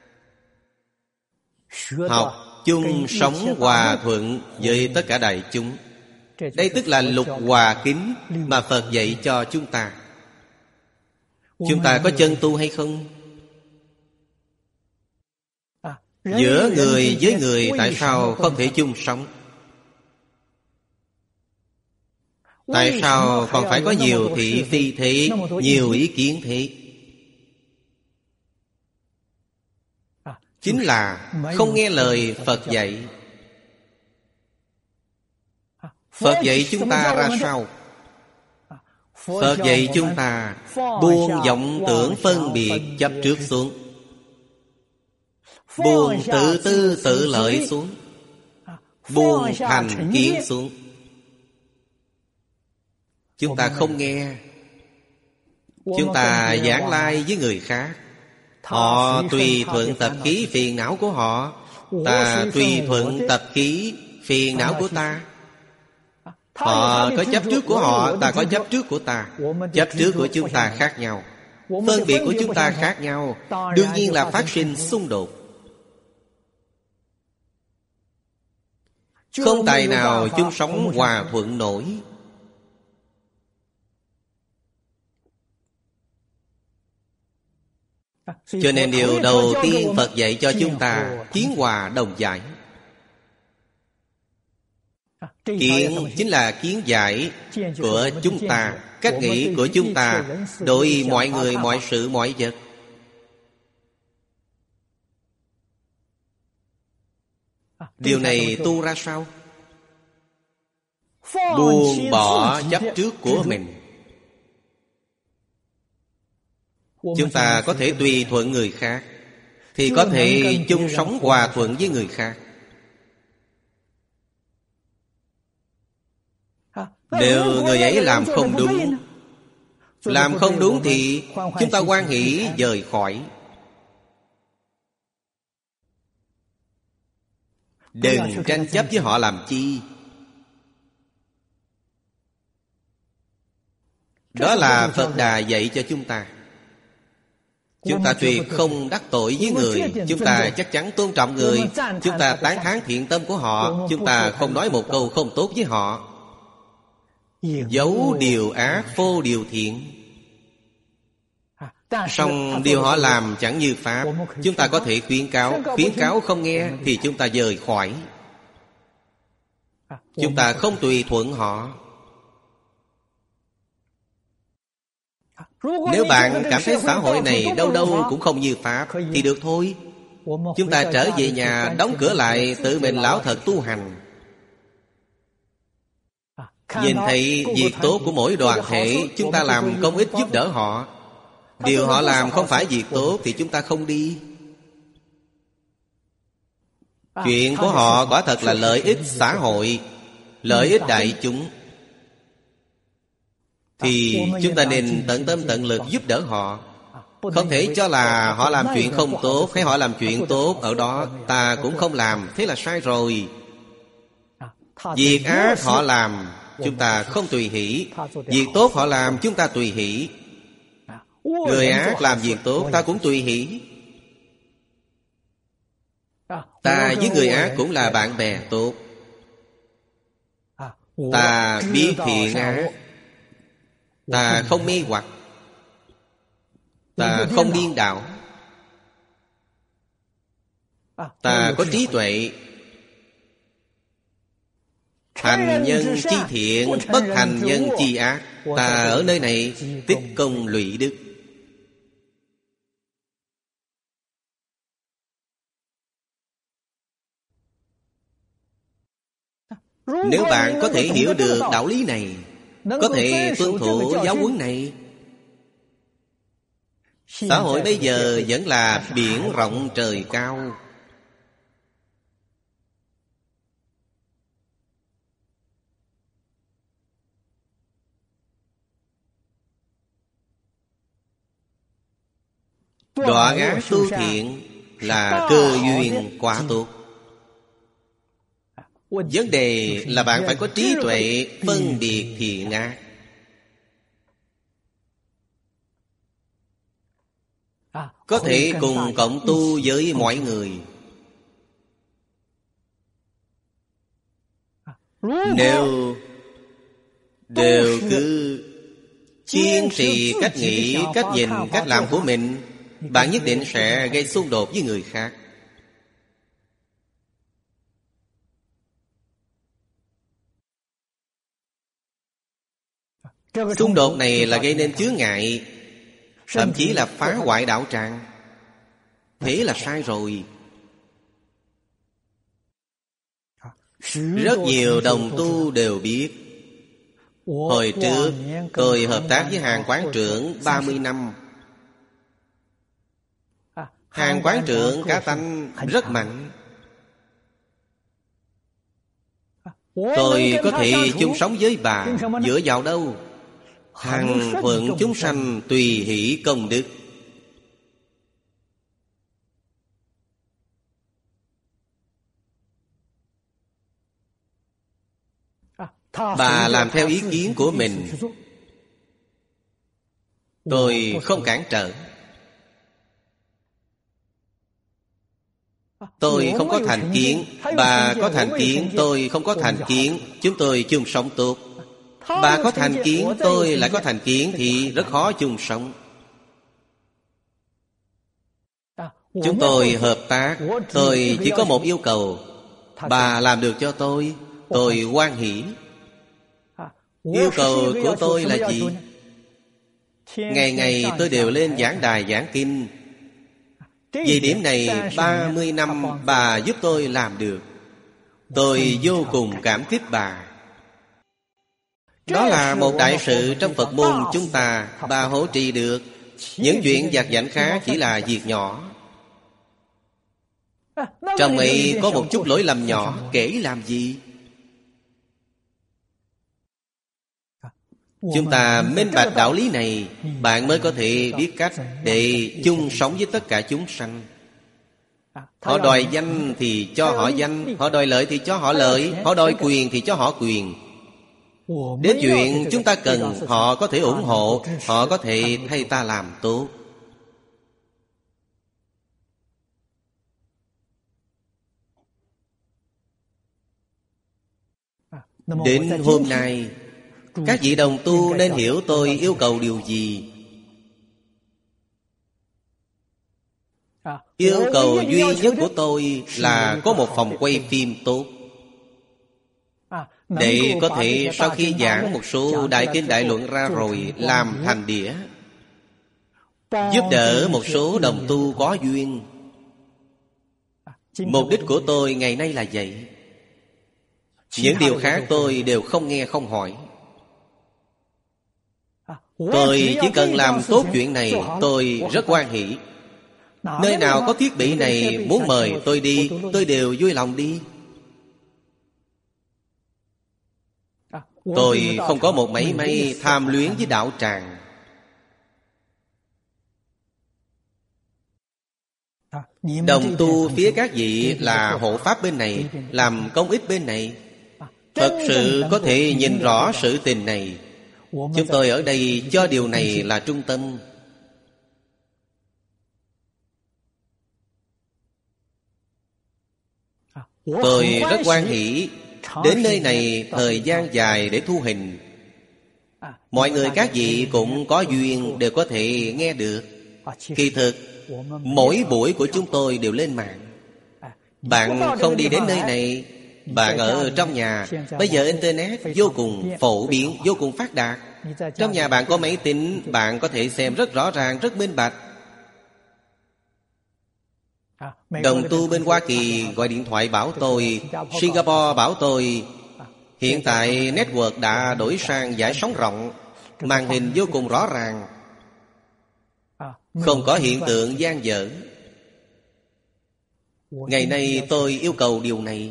học chung sống hòa thuận với tất cả đại chúng. Đây tức là lục hòa kính mà Phật dạy cho chúng ta. Chúng ta có chân tu hay không? Giữa người với người tại sao không thể chung sống? Tại sao còn phải có nhiều thị phi thế, nhiều ý kiến thế? Chính là không nghe lời Phật dạy. Phật dạy chúng ta ra sao? Phật dạy chúng ta buông vọng tưởng phân biệt chấp trước xuống, buông tự tư tự lợi xuống, buông thành kiến xuống. Chúng ta không nghe. Chúng ta giảng lai với người khác. Họ tùy thuận tập khí phiền não của họ, ta tùy thuận tập khí phiền não của ta. Họ có chấp trước của họ, ta có chấp trước của ta. Chấp trước của chúng ta khác nhau, phân biệt của chúng ta khác nhau, đương nhiên là phát sinh xung đột. Không tài nào chung sống hòa thuận nổi. Cho nên điều đầu tiên Phật dạy cho chúng ta kiến hòa đồng giải. Kiến chính là kiến giải của chúng ta, cách nghĩ của chúng ta đối mọi người, mọi sự, mọi vật. Điều này tu ra sao? Buông bỏ chấp trước của mình. Chúng ta có thể tùy thuận người khác, thì có thể chung sống hòa thuận với người khác. Nếu người ấy làm không đúng, làm không đúng thì chúng ta hoan hỷ rời khỏi. Đừng tranh chấp với họ làm chi. Đó là Phật Đà dạy cho chúng ta. Chúng ta tuyệt không đắc tội với người. Chúng ta chắc chắn tôn trọng người. Chúng ta tán thán thiện tâm của họ. Chúng ta không nói một câu không tốt với họ. Giấu điều ác, phô điều thiện. Song điều họ làm chẳng như Pháp. Chúng ta có thể khuyến cáo. Khuyến cáo không nghe thì chúng ta rời khỏi. Chúng ta không tùy thuận họ. Nếu bạn cảm thấy xã hội này đâu đâu cũng không như Pháp thì được thôi. Chúng ta trở về nhà, đóng cửa lại, tự mình lão thật tu hành. Nhìn thấy việc tốt của mỗi đoàn thể, chúng ta làm công ích giúp đỡ họ. Điều họ làm không phải việc tốt thì chúng ta không đi. Chuyện của họ quả thật là lợi ích xã hội, lợi ích đại chúng, thì chúng ta nên tận tâm tận lực giúp đỡ họ. Không thể cho là họ làm chuyện không tốt hay họ làm chuyện tốt, ở đó ta cũng không làm, thế là sai rồi. Việc ác họ làm chúng ta không tùy hỷ, việc tốt họ làm chúng ta tùy hỷ. Người ác làm việc tốt ta cũng tùy hỷ. Ta với người ác cũng là bạn bè tốt. Ta biết thiện ác, ta không mê hoặc, ta không điên đảo, ta có trí tuệ. Hành nhân chi thiện, bất hành nhân chi ác. Ta ở nơi này tích công lụy đức. Nếu bạn có thể hiểu được đạo lý này, có thể tuân thủ giáo huấn này, xã hội bây giờ vẫn là biển rộng trời cao. Đọa ngã tu thiện là cơ duyên quả tốt. Vấn đề là bạn phải có trí tuệ phân biệt thiện ác. Có thể cùng cộng tu với mọi người. Nếu đều cứ kiên trì cách nghĩ, cách nhìn, cách làm của mình, bạn nhất định sẽ gây xung đột với người khác. Xung đột này là gây nên chướng ngại, thậm chí là phá hoại đạo tràng. Thế là sai rồi. Rất nhiều đồng tu đều biết. Hồi trước tôi hợp tác với Hàn Quán Trưởng 30 năm. Hàn Quán Trưởng cá tánh rất mạnh. Tôi có thể chung sống với bà dựa vào đâu? Hằng thuận chúng sanh tùy hỷ công đức. Bà làm theo ý kiến của mình, tôi không cản trở. Tôi không có thành kiến, bà có thành kiến, tôi không có thành kiến. Chúng tôi chung sống tốt. Bà có thành kiến, tôi lại có thành kiến thì rất khó chung sống. Chúng tôi hợp tác. Tôi chỉ có một yêu cầu. Bà làm được cho tôi hoan hỷ. Yêu cầu của tôi là gì? Ngày ngày tôi đều lên giảng đài giảng kinh. Vì điểm này 30 năm bà giúp tôi làm được. Tôi vô cùng cảm kích bà. Đó là một đại sự trong Phật môn chúng ta. Bà hỗ trì được. Những chuyện vặt vãnh khác chỉ là việc nhỏ. Trong ấy có một chút lỗi lầm nhỏ, kể làm gì? Chúng ta minh bạch đạo lý này, bạn mới có thể biết cách để chung sống với tất cả chúng sanh. Họ đòi danh thì cho họ danh, họ đòi lợi thì cho họ lợi, họ đòi quyền thì cho họ quyền. Đến chuyện chúng ta cần, họ có thể ủng hộ, họ có thể thay ta làm tốt. Đến hôm nay, các vị đồng tu nên hiểu tôi yêu cầu điều gì. Yêu cầu duy nhất của tôi là có một phòng quay phim tốt, để có thể sau khi giảng một số đại kinh đại luận ra rồi làm thành đĩa, giúp đỡ một số đồng tu có duyên. Mục đích của tôi ngày nay là vậy. Những điều khác tôi đều không nghe không hỏi. Tôi chỉ cần làm tốt chuyện này, tôi rất hoan hỷ. Nơi nào có thiết bị này muốn mời tôi đi, tôi đều vui lòng đi. Tôi không có một mảy may tham luyến với đạo tràng. Đồng tu phía các vị là hộ pháp bên này, làm công ích bên này. Thật sự có thể nhìn rõ sự tình này. Chúng tôi ở đây cho điều này là trung tâm. Tôi rất hoan hỷ đến nơi này thời gian dài để thu hình. Mọi người các vị cũng có duyên đều có thể nghe được. Kỳ thực mỗi buổi của chúng tôi đều lên mạng. Bạn không đi đến nơi này, bạn ở trong nhà. Bây giờ Internet vô cùng phổ biến, vô cùng phát đạt. Trong nhà bạn có máy tính, bạn có thể xem rất rõ ràng, rất minh bạch. Đồng tu bên Hoa Kỳ gọi điện thoại bảo tôi, Singapore bảo tôi, Hiện tại network đã đổi sang giải sóng rộng, màn hình vô cùng rõ ràng, không có hiện tượng gian dở. Ngày nay tôi yêu cầu điều này.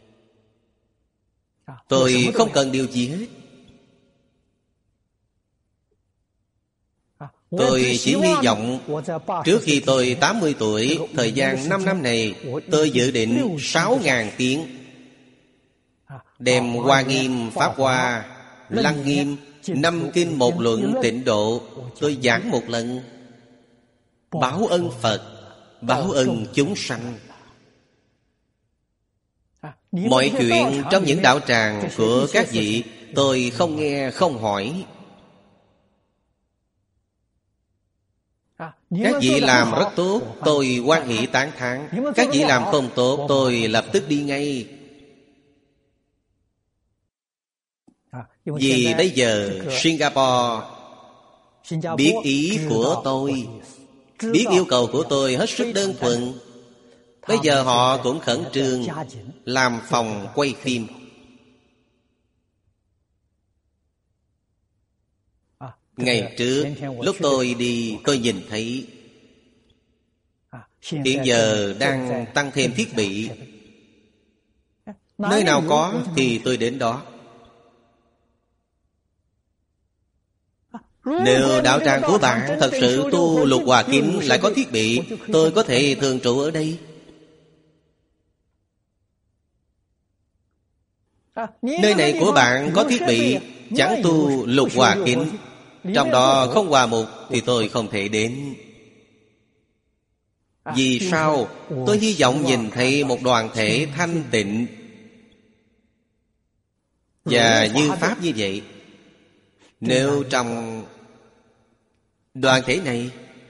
Tôi không cần điều gì hết. Tôi chỉ hy vọng trước khi tôi 80 tuổi, thời gian 5 năm này, tôi dự định 6.000 tiếng đem Hoa Nghiêm, Pháp Hoa, Lăng Nghiêm, 5 kinh 1 luận Tịnh Độ tôi giảng một lần, báo ân Phật, báo ân chúng sanh. Mọi chuyện trong những đạo tràng của các vị tôi không nghe, không hỏi. Các vị làm rất tốt, tôi hoan hỷ tán thán. Các vị làm không tốt, tôi lập tức đi ngay. Vì bây giờ Singapore biết ý của tôi, biết yêu cầu của tôi hết sức đơn thuần. Bây giờ họ cũng khẩn trương làm phòng quay phim. Ngày trước lúc tôi đi, tôi nhìn thấy hiện giờ đang tăng thêm thiết bị. Nơi nào có thì tôi đến đó. Nếu đạo tràng của bạn thật sự tu Lục Hòa Kính lại có thiết bị, tôi có thể thường trụ ở đây. Nơi này của bạn có thiết bị, chẳng tu Lục Hòa Kính, trong đó không hòa mục, thì tôi không thể đến. Vì sao? Tôi hy vọng nhìn thấy một đoàn thể thanh tịnh và như Pháp như vậy. Nếu trong đoàn thể này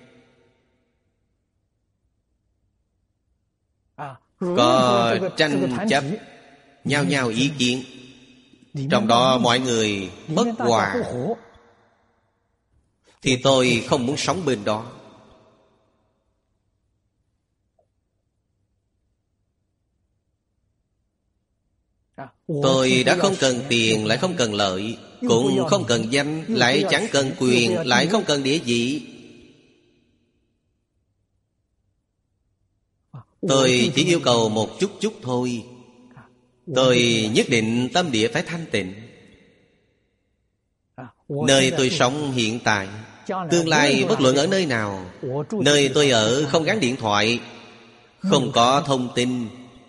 có tranh chấp, nhau nhau ý kiến, trong đó mọi người bất hòa, thì tôi không muốn sống bên đó. Tôi đã không cần tiền, lại không cần lợi, cũng không cần danh, lại chẳng cần quyền, lại không cần địa vị. Tôi chỉ yêu cầu một chút chút thôi. Tôi nhất định tâm địa phải thanh tịnh. Nơi tôi sống hiện tại, tương lai bất luận ở nơi nào, nơi tôi ở không gắn điện thoại, không có thông tin.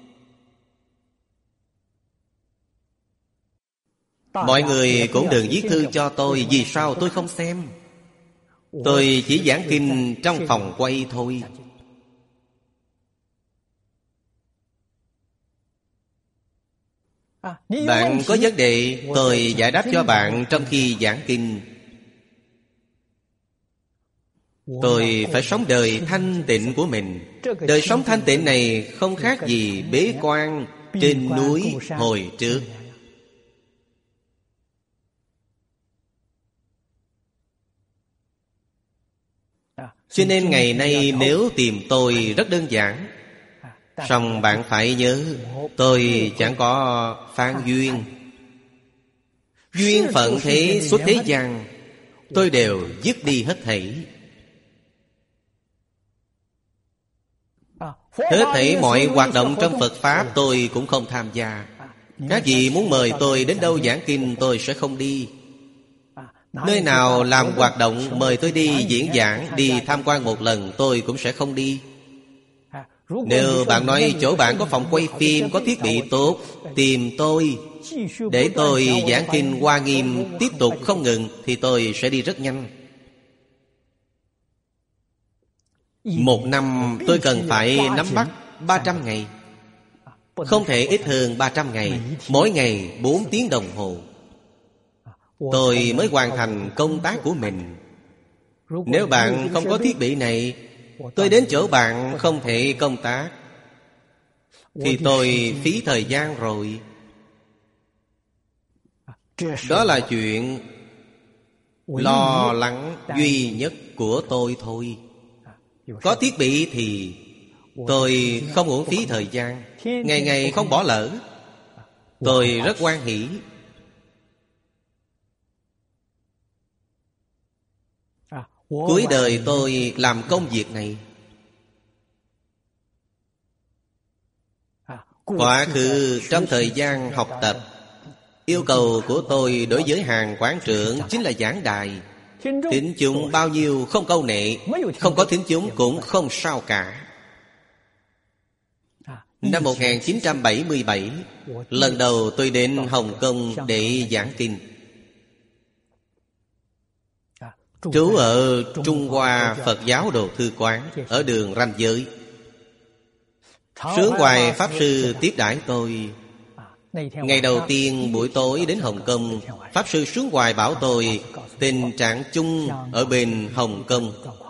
Mọi người cũng đừng viết thư cho tôi. Vì sao tôi không xem? Tôi chỉ giảng kinh trong phòng quay thôi. Bạn có vấn đề, tôi giải đáp cho bạn trong khi giảng kinh. Tôi phải sống đời thanh tịnh của mình. Đời sống thanh tịnh này không khác gì bế quan trên núi hồi trước. Cho nên ngày nay nếu tìm tôi rất đơn giản. Song bạn phải nhớ, tôi chẳng có phán duyên. Duyên phận thế xuất thế gian, tôi đều dứt đi hết thảy. Hết thảy mọi hoạt động trong Phật Pháp tôi cũng không tham gia. Các vị muốn mời tôi đến đâu giảng kinh, tôi sẽ không đi. Nơi nào làm hoạt động mời tôi đi diễn giảng, đi tham quan một lần, tôi cũng sẽ không đi. Nếu bạn nói chỗ bạn có phòng quay phim, có thiết bị tốt, tìm tôi để tôi giảng kinh Hoa Nghiêm tiếp tục không ngừng, thì tôi sẽ đi rất nhanh. Một năm tôi cần phải nắm bắt 300 ngày, không thể ít hơn 300 ngày. Mỗi ngày 4 tiếng đồng hồ, tôi mới hoàn thành công tác của mình. Nếu bạn không có thiết bị này, tôi đến chỗ bạn không thể công tác, thì tôi phí thời gian rồi. Đó là chuyện lo lắng duy nhất của tôi thôi. Có thiết bị thì tôi không uổng phí thời gian, ngày ngày không bỏ lỡ. Tôi rất hoan hỷ. Cuối đời tôi làm công việc này. Quá khứ trong thời gian học tập, yêu cầu của tôi đối với hàng quán trưởng chính là giảng đài. Thính chúng bao nhiêu không câu nệ, không có thính chúng cũng không sao cả. Năm 1977, lần đầu tôi đến Hồng Kông để giảng kinh. Trú ở Trung Hoa Phật giáo Đồ Thư Quán, ở đường ranh giới. Sướng Hoài Pháp Sư tiếp đãi tôi. Ngày đầu tiên buổi tối đến Hồng Kông, Pháp Sư Sướng Hoài bảo tôi tình trạng chung ở bên Hồng Kông.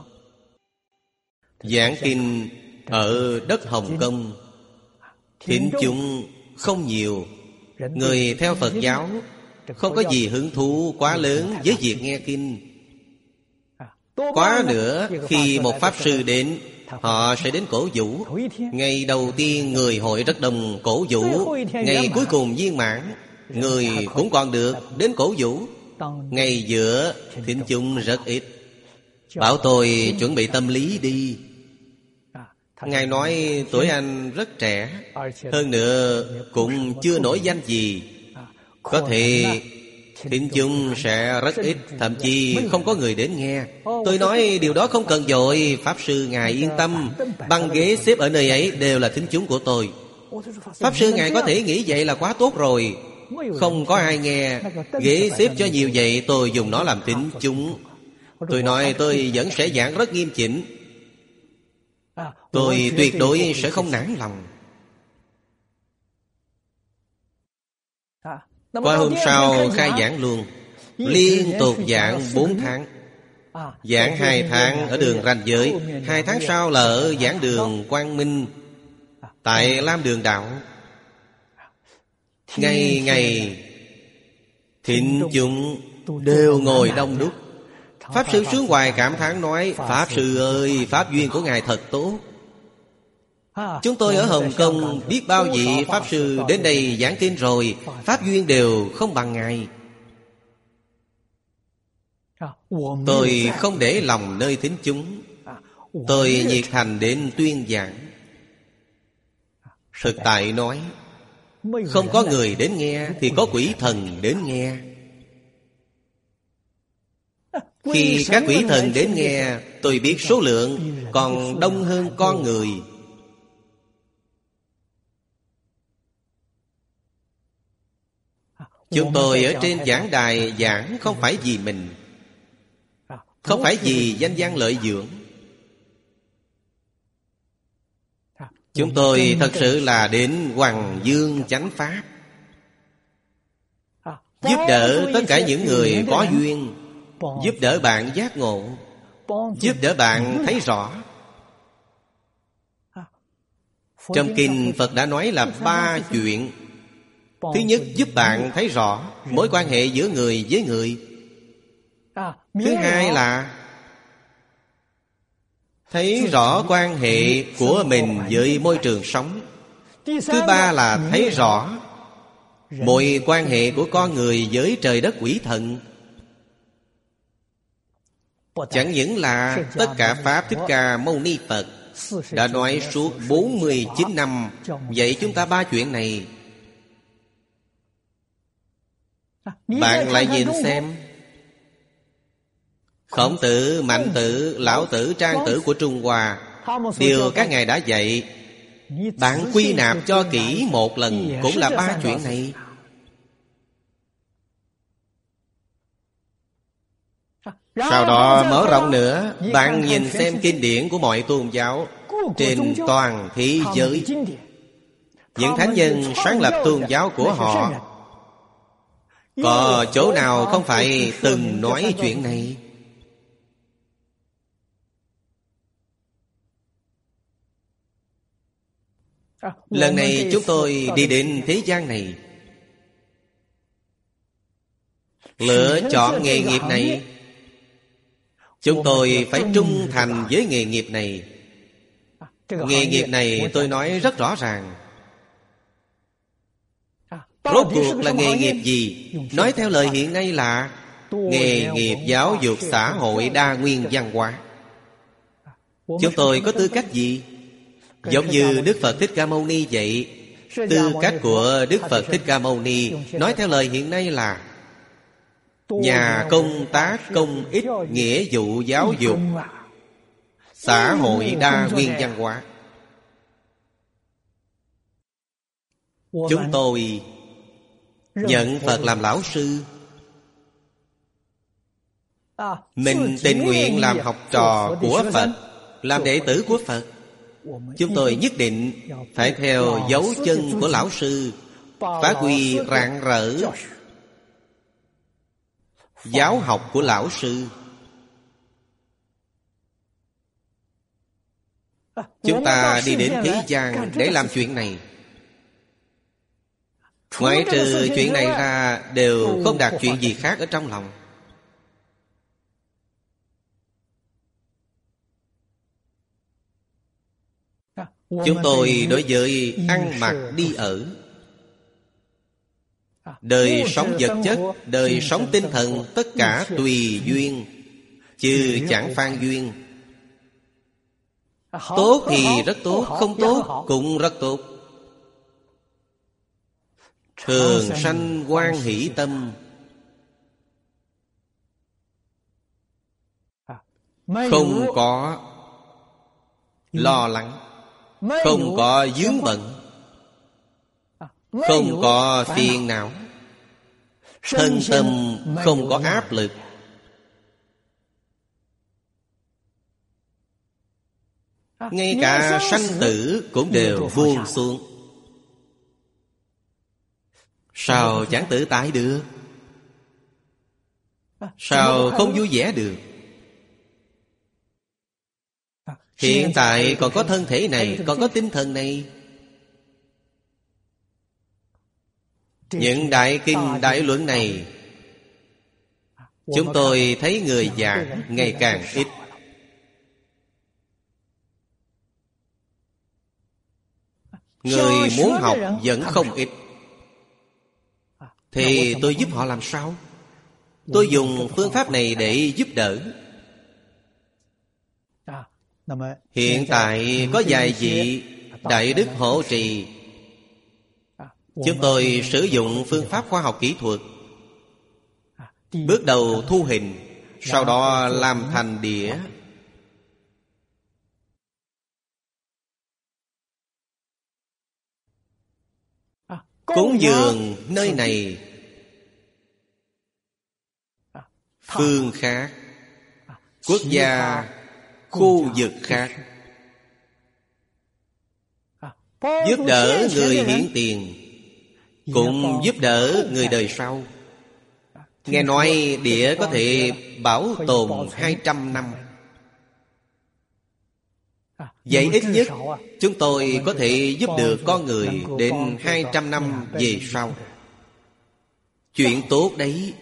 Giảng kinh ở đất Hồng Kông, thính chúng không nhiều. Người theo Phật giáo không có gì hứng thú quá lớn với việc nghe kinh. Quá nữa, khi một Pháp Sư đến, họ sẽ đến cổ vũ. Ngày đầu tiên người hội rất đông cổ vũ. Ngày cuối cùng viên mãn, người cũng còn được đến cổ vũ. Ngày giữa thính chúng rất ít. Bảo tôi chuẩn bị tâm lý đi. Ngài nói tuổi anh rất trẻ, hơn nữa cũng chưa nổi danh gì, có thể thính chúng sẽ rất ít, thậm chí không có người đến nghe. Tôi nói điều đó không cần vội, Pháp Sư ngài yên tâm, băng ghế xếp ở nơi ấy đều là thính chúng của tôi. Pháp Sư ngài có thể nghĩ vậy là quá tốt rồi. Không có ai nghe, ghế xếp cho nhiều vậy tôi dùng nó làm thính chúng. Tôi nói tôi vẫn sẽ giảng rất nghiêm chỉnh. Tôi tuyệt đối sẽ không nản lòng. Qua hôm sau khai giảng luôn. Liên tục giảng 4 tháng. Giảng 2 tháng ở đường ranh giới, 2 tháng sau là ở giảng đường Quang Minh, tại Lam Đường Đạo. Ngày ngày thính chúng đều ngồi đông đúc. Pháp Sư Sướng Hoài cảm thán nói: Pháp Sư ơi, pháp duyên của ngài thật tốt. Chúng tôi ở Hồng Kông biết bao vị Pháp Sư đến đây giảng kinh rồi, pháp duyên đều không bằng ngài. Tôi không để lòng nơi thính chúng, tôi nhiệt thành đến tuyên giảng. Thực tại nói, không có người đến nghe thì có quỷ thần đến nghe. Khi các quỷ thần đến nghe, tôi biết số lượng còn đông hơn con người. Chúng tôi ở trên giảng đài giảng không phải vì mình, không phải vì danh văn lợi dưỡng. Chúng tôi thật sự là đến Hoằng Dương chánh pháp, giúp đỡ tất cả những người có duyên, giúp đỡ bạn giác ngộ, giúp đỡ bạn thấy rõ. Trong kinh Phật đã nói là 3 chuyện. Thứ nhất, giúp bạn thấy rõ mối quan hệ giữa người với người. Thứ hai là thấy rõ quan hệ của mình với môi trường sống. Thứ ba là thấy rõ mối quan hệ của con người với trời đất quỷ thần. Chẳng những là tất cả Pháp Thích Ca Mâu Ni Phật đã nói suốt 49 năm dạy chúng ta 3 chuyện này. Bạn lại nhìn xem, Khổng Tử, Mạnh Tử, Lão Tử, Trang Tử của Trung Hoa, điều các ngài đã dạy, bạn quy nạp cho kỹ một lần cũng là 3 chuyện này. Sau đó mở rộng nữa, bạn nhìn xem kinh điển của mọi tôn giáo trên toàn thế giới. Những thánh nhân sáng lập tôn giáo của họ, có chỗ nào không phải từng nói chuyện này? Lần này chúng tôi đi đến thế gian này, lựa chọn nghề nghiệp này, chúng tôi phải trung thành với nghề nghiệp này. Nghề nghiệp này tôi nói rất rõ ràng. Rốt cuộc là nghề nghiệp gì? Nói theo lời hiện nay là nghề nghiệp giáo dục xã hội đa nguyên văn hóa. Chúng tôi có tư cách gì? Giống như Đức Phật Thích Ca Mâu Ni vậy. Tư cách của Đức Phật Thích Ca Mâu Ni, nói theo lời hiện nay là nhà công tác công ích nghĩa vụ giáo dục xã hội đa nguyên văn hóa. Chúng tôi nhận Phật làm lão sư. Mình tình nguyện làm học trò của Phật, làm đệ tử của Phật. Chúng tôi nhất định phải theo dấu chân của lão sư, phát huy rạng rỡ giáo học của lão sư. Chúng ta đi đến thế gian để làm chuyện này. Ngoại trừ chuyện này ra, đều không đặt chuyện gì khác ở trong lòng. Chúng tôi đối với ăn mặc đi ở, đời sống vật chất, đời sống tinh thần, tất cả tùy duyên, chứ chẳng phan duyên. Tốt thì rất tốt, không tốt cũng rất tốt. Thường sanh hoan hỷ tâm, không có lo lắng, không có vướng bận, không có phiền não, thân tâm không có áp lực. Ngay cả sanh tử cũng đều buông xuống. Sao chẳng tự tại được? Sao không vui vẻ được? Hiện tại còn có thân thể này, còn có tinh thần này. Những đại kinh đại luận này, chúng tôi thấy người già ngày càng ít. Người muốn học vẫn không ít. Thì tôi giúp họ làm sao? Tôi dùng phương pháp này để giúp đỡ. Hiện tại có vài vị đại đức hộ trì. Chúng tôi sử dụng phương pháp khoa học kỹ thuật. Bước đầu thu hình, sau đó làm thành đĩa. Cúng dường nơi này, phương khác, quốc gia, khu vực khác. Giúp đỡ người hiến tiền, cũng giúp đỡ người đời sau. Nghe nói đĩa có thể bảo tồn 200 năm. Vậy ít nhất chúng tôi có thể giúp được con người đến 200 năm về sau. Chuyện tốt đấy.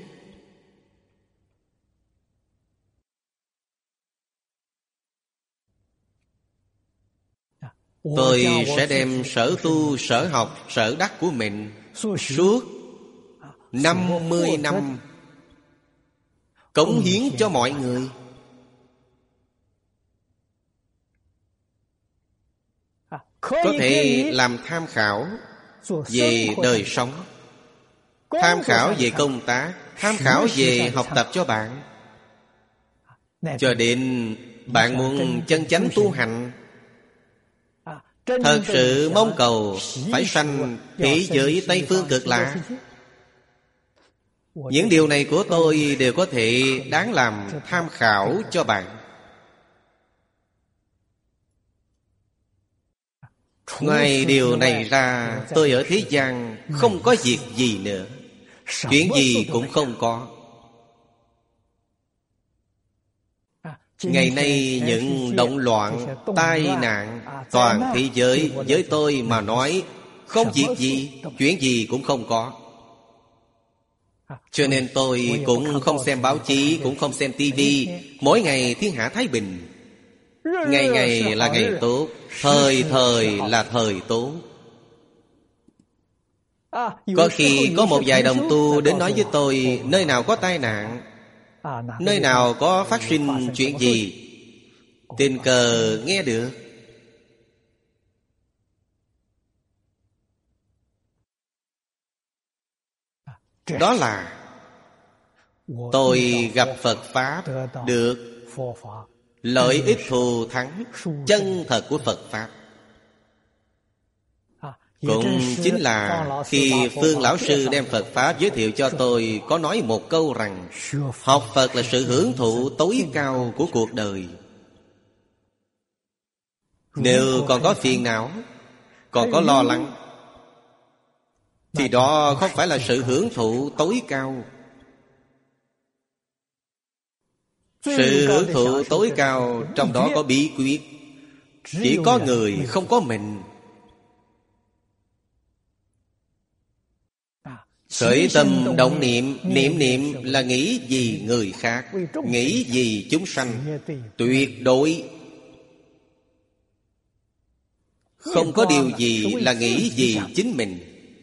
Tôi sẽ đem sở tu, sở học, sở đắc của mình suốt 50 năm cống hiến cho mọi người. Có thể làm tham khảo về đời sống, tham khảo về công tác, tham khảo về học tập cho bạn. Cho đến bạn muốn chân chánh tu hành, thật sự mong cầu phải sanh thế giới Tây Phương Cực Lạc. Những điều này của tôi đều có thể đáng làm tham khảo cho bạn. Ngoài điều này ra, tôi ở thế gian không có việc gì nữa. Chuyện gì cũng không có. Ngày nay những động loạn, tai nạn toàn thế giới, với tôi mà nói không việc gì, chuyện gì cũng không có. Cho nên tôi cũng không xem báo chí, cũng không xem tivi. Mỗi ngày thiên hạ thái bình. Ngày ngày là ngày tốt, thời thời là thời tốt. Có khi có một vài đồng tu đến nói với tôi, nơi nào có tai nạn Nơi nào có phát sinh chuyện gì, tình cờ nghe được. Đó là tôi gặp Phật Pháp, được lợi ích thù thắng chân thật của Phật Pháp. Cũng chính là khi Phương Lão Sư đem Phật Pháp giới thiệu cho tôi, có nói một câu rằng học Phật là sự hưởng thụ tối cao của cuộc đời. Nếu còn có phiền não, còn có lo lắng, thì đó không phải là sự hưởng thụ tối cao. Sự hưởng thụ tối cao trong đó có bí quyết. Chỉ có người, không có mình. Khởi tâm động niệm, niệm niệm là nghĩ gì người khác, nghĩ gì chúng sanh. Tuyệt đối không có điều gì là nghĩ gì chính mình.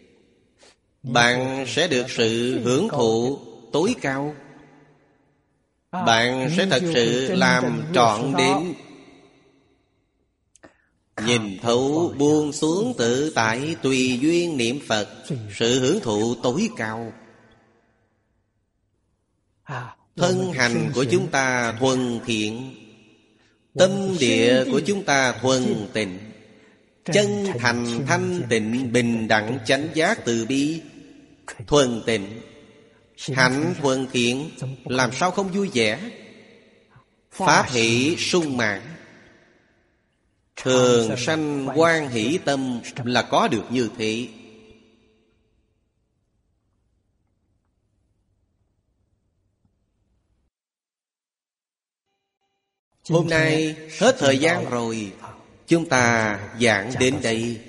Bạn sẽ được sự hưởng thụ tối cao. Bạn sẽ thật sự làm trọn đến nhìn thấu buông xuống tự tại, tùy duyên niệm Phật. Sự hưởng thụ tối cao. Thân hành của chúng ta thuần thiện, tâm địa của chúng ta thuần tịnh, chân thành thanh tịnh, bình đẳng chánh giác từ bi, thuần tịnh, hạnh thuần thiện, làm sao không vui vẻ. Pháp hỷ sung mãn, thường sanh hoan hỷ tâm, là có được như thế. Hôm nay hết thời gian rồi, chúng ta giảng đến đây.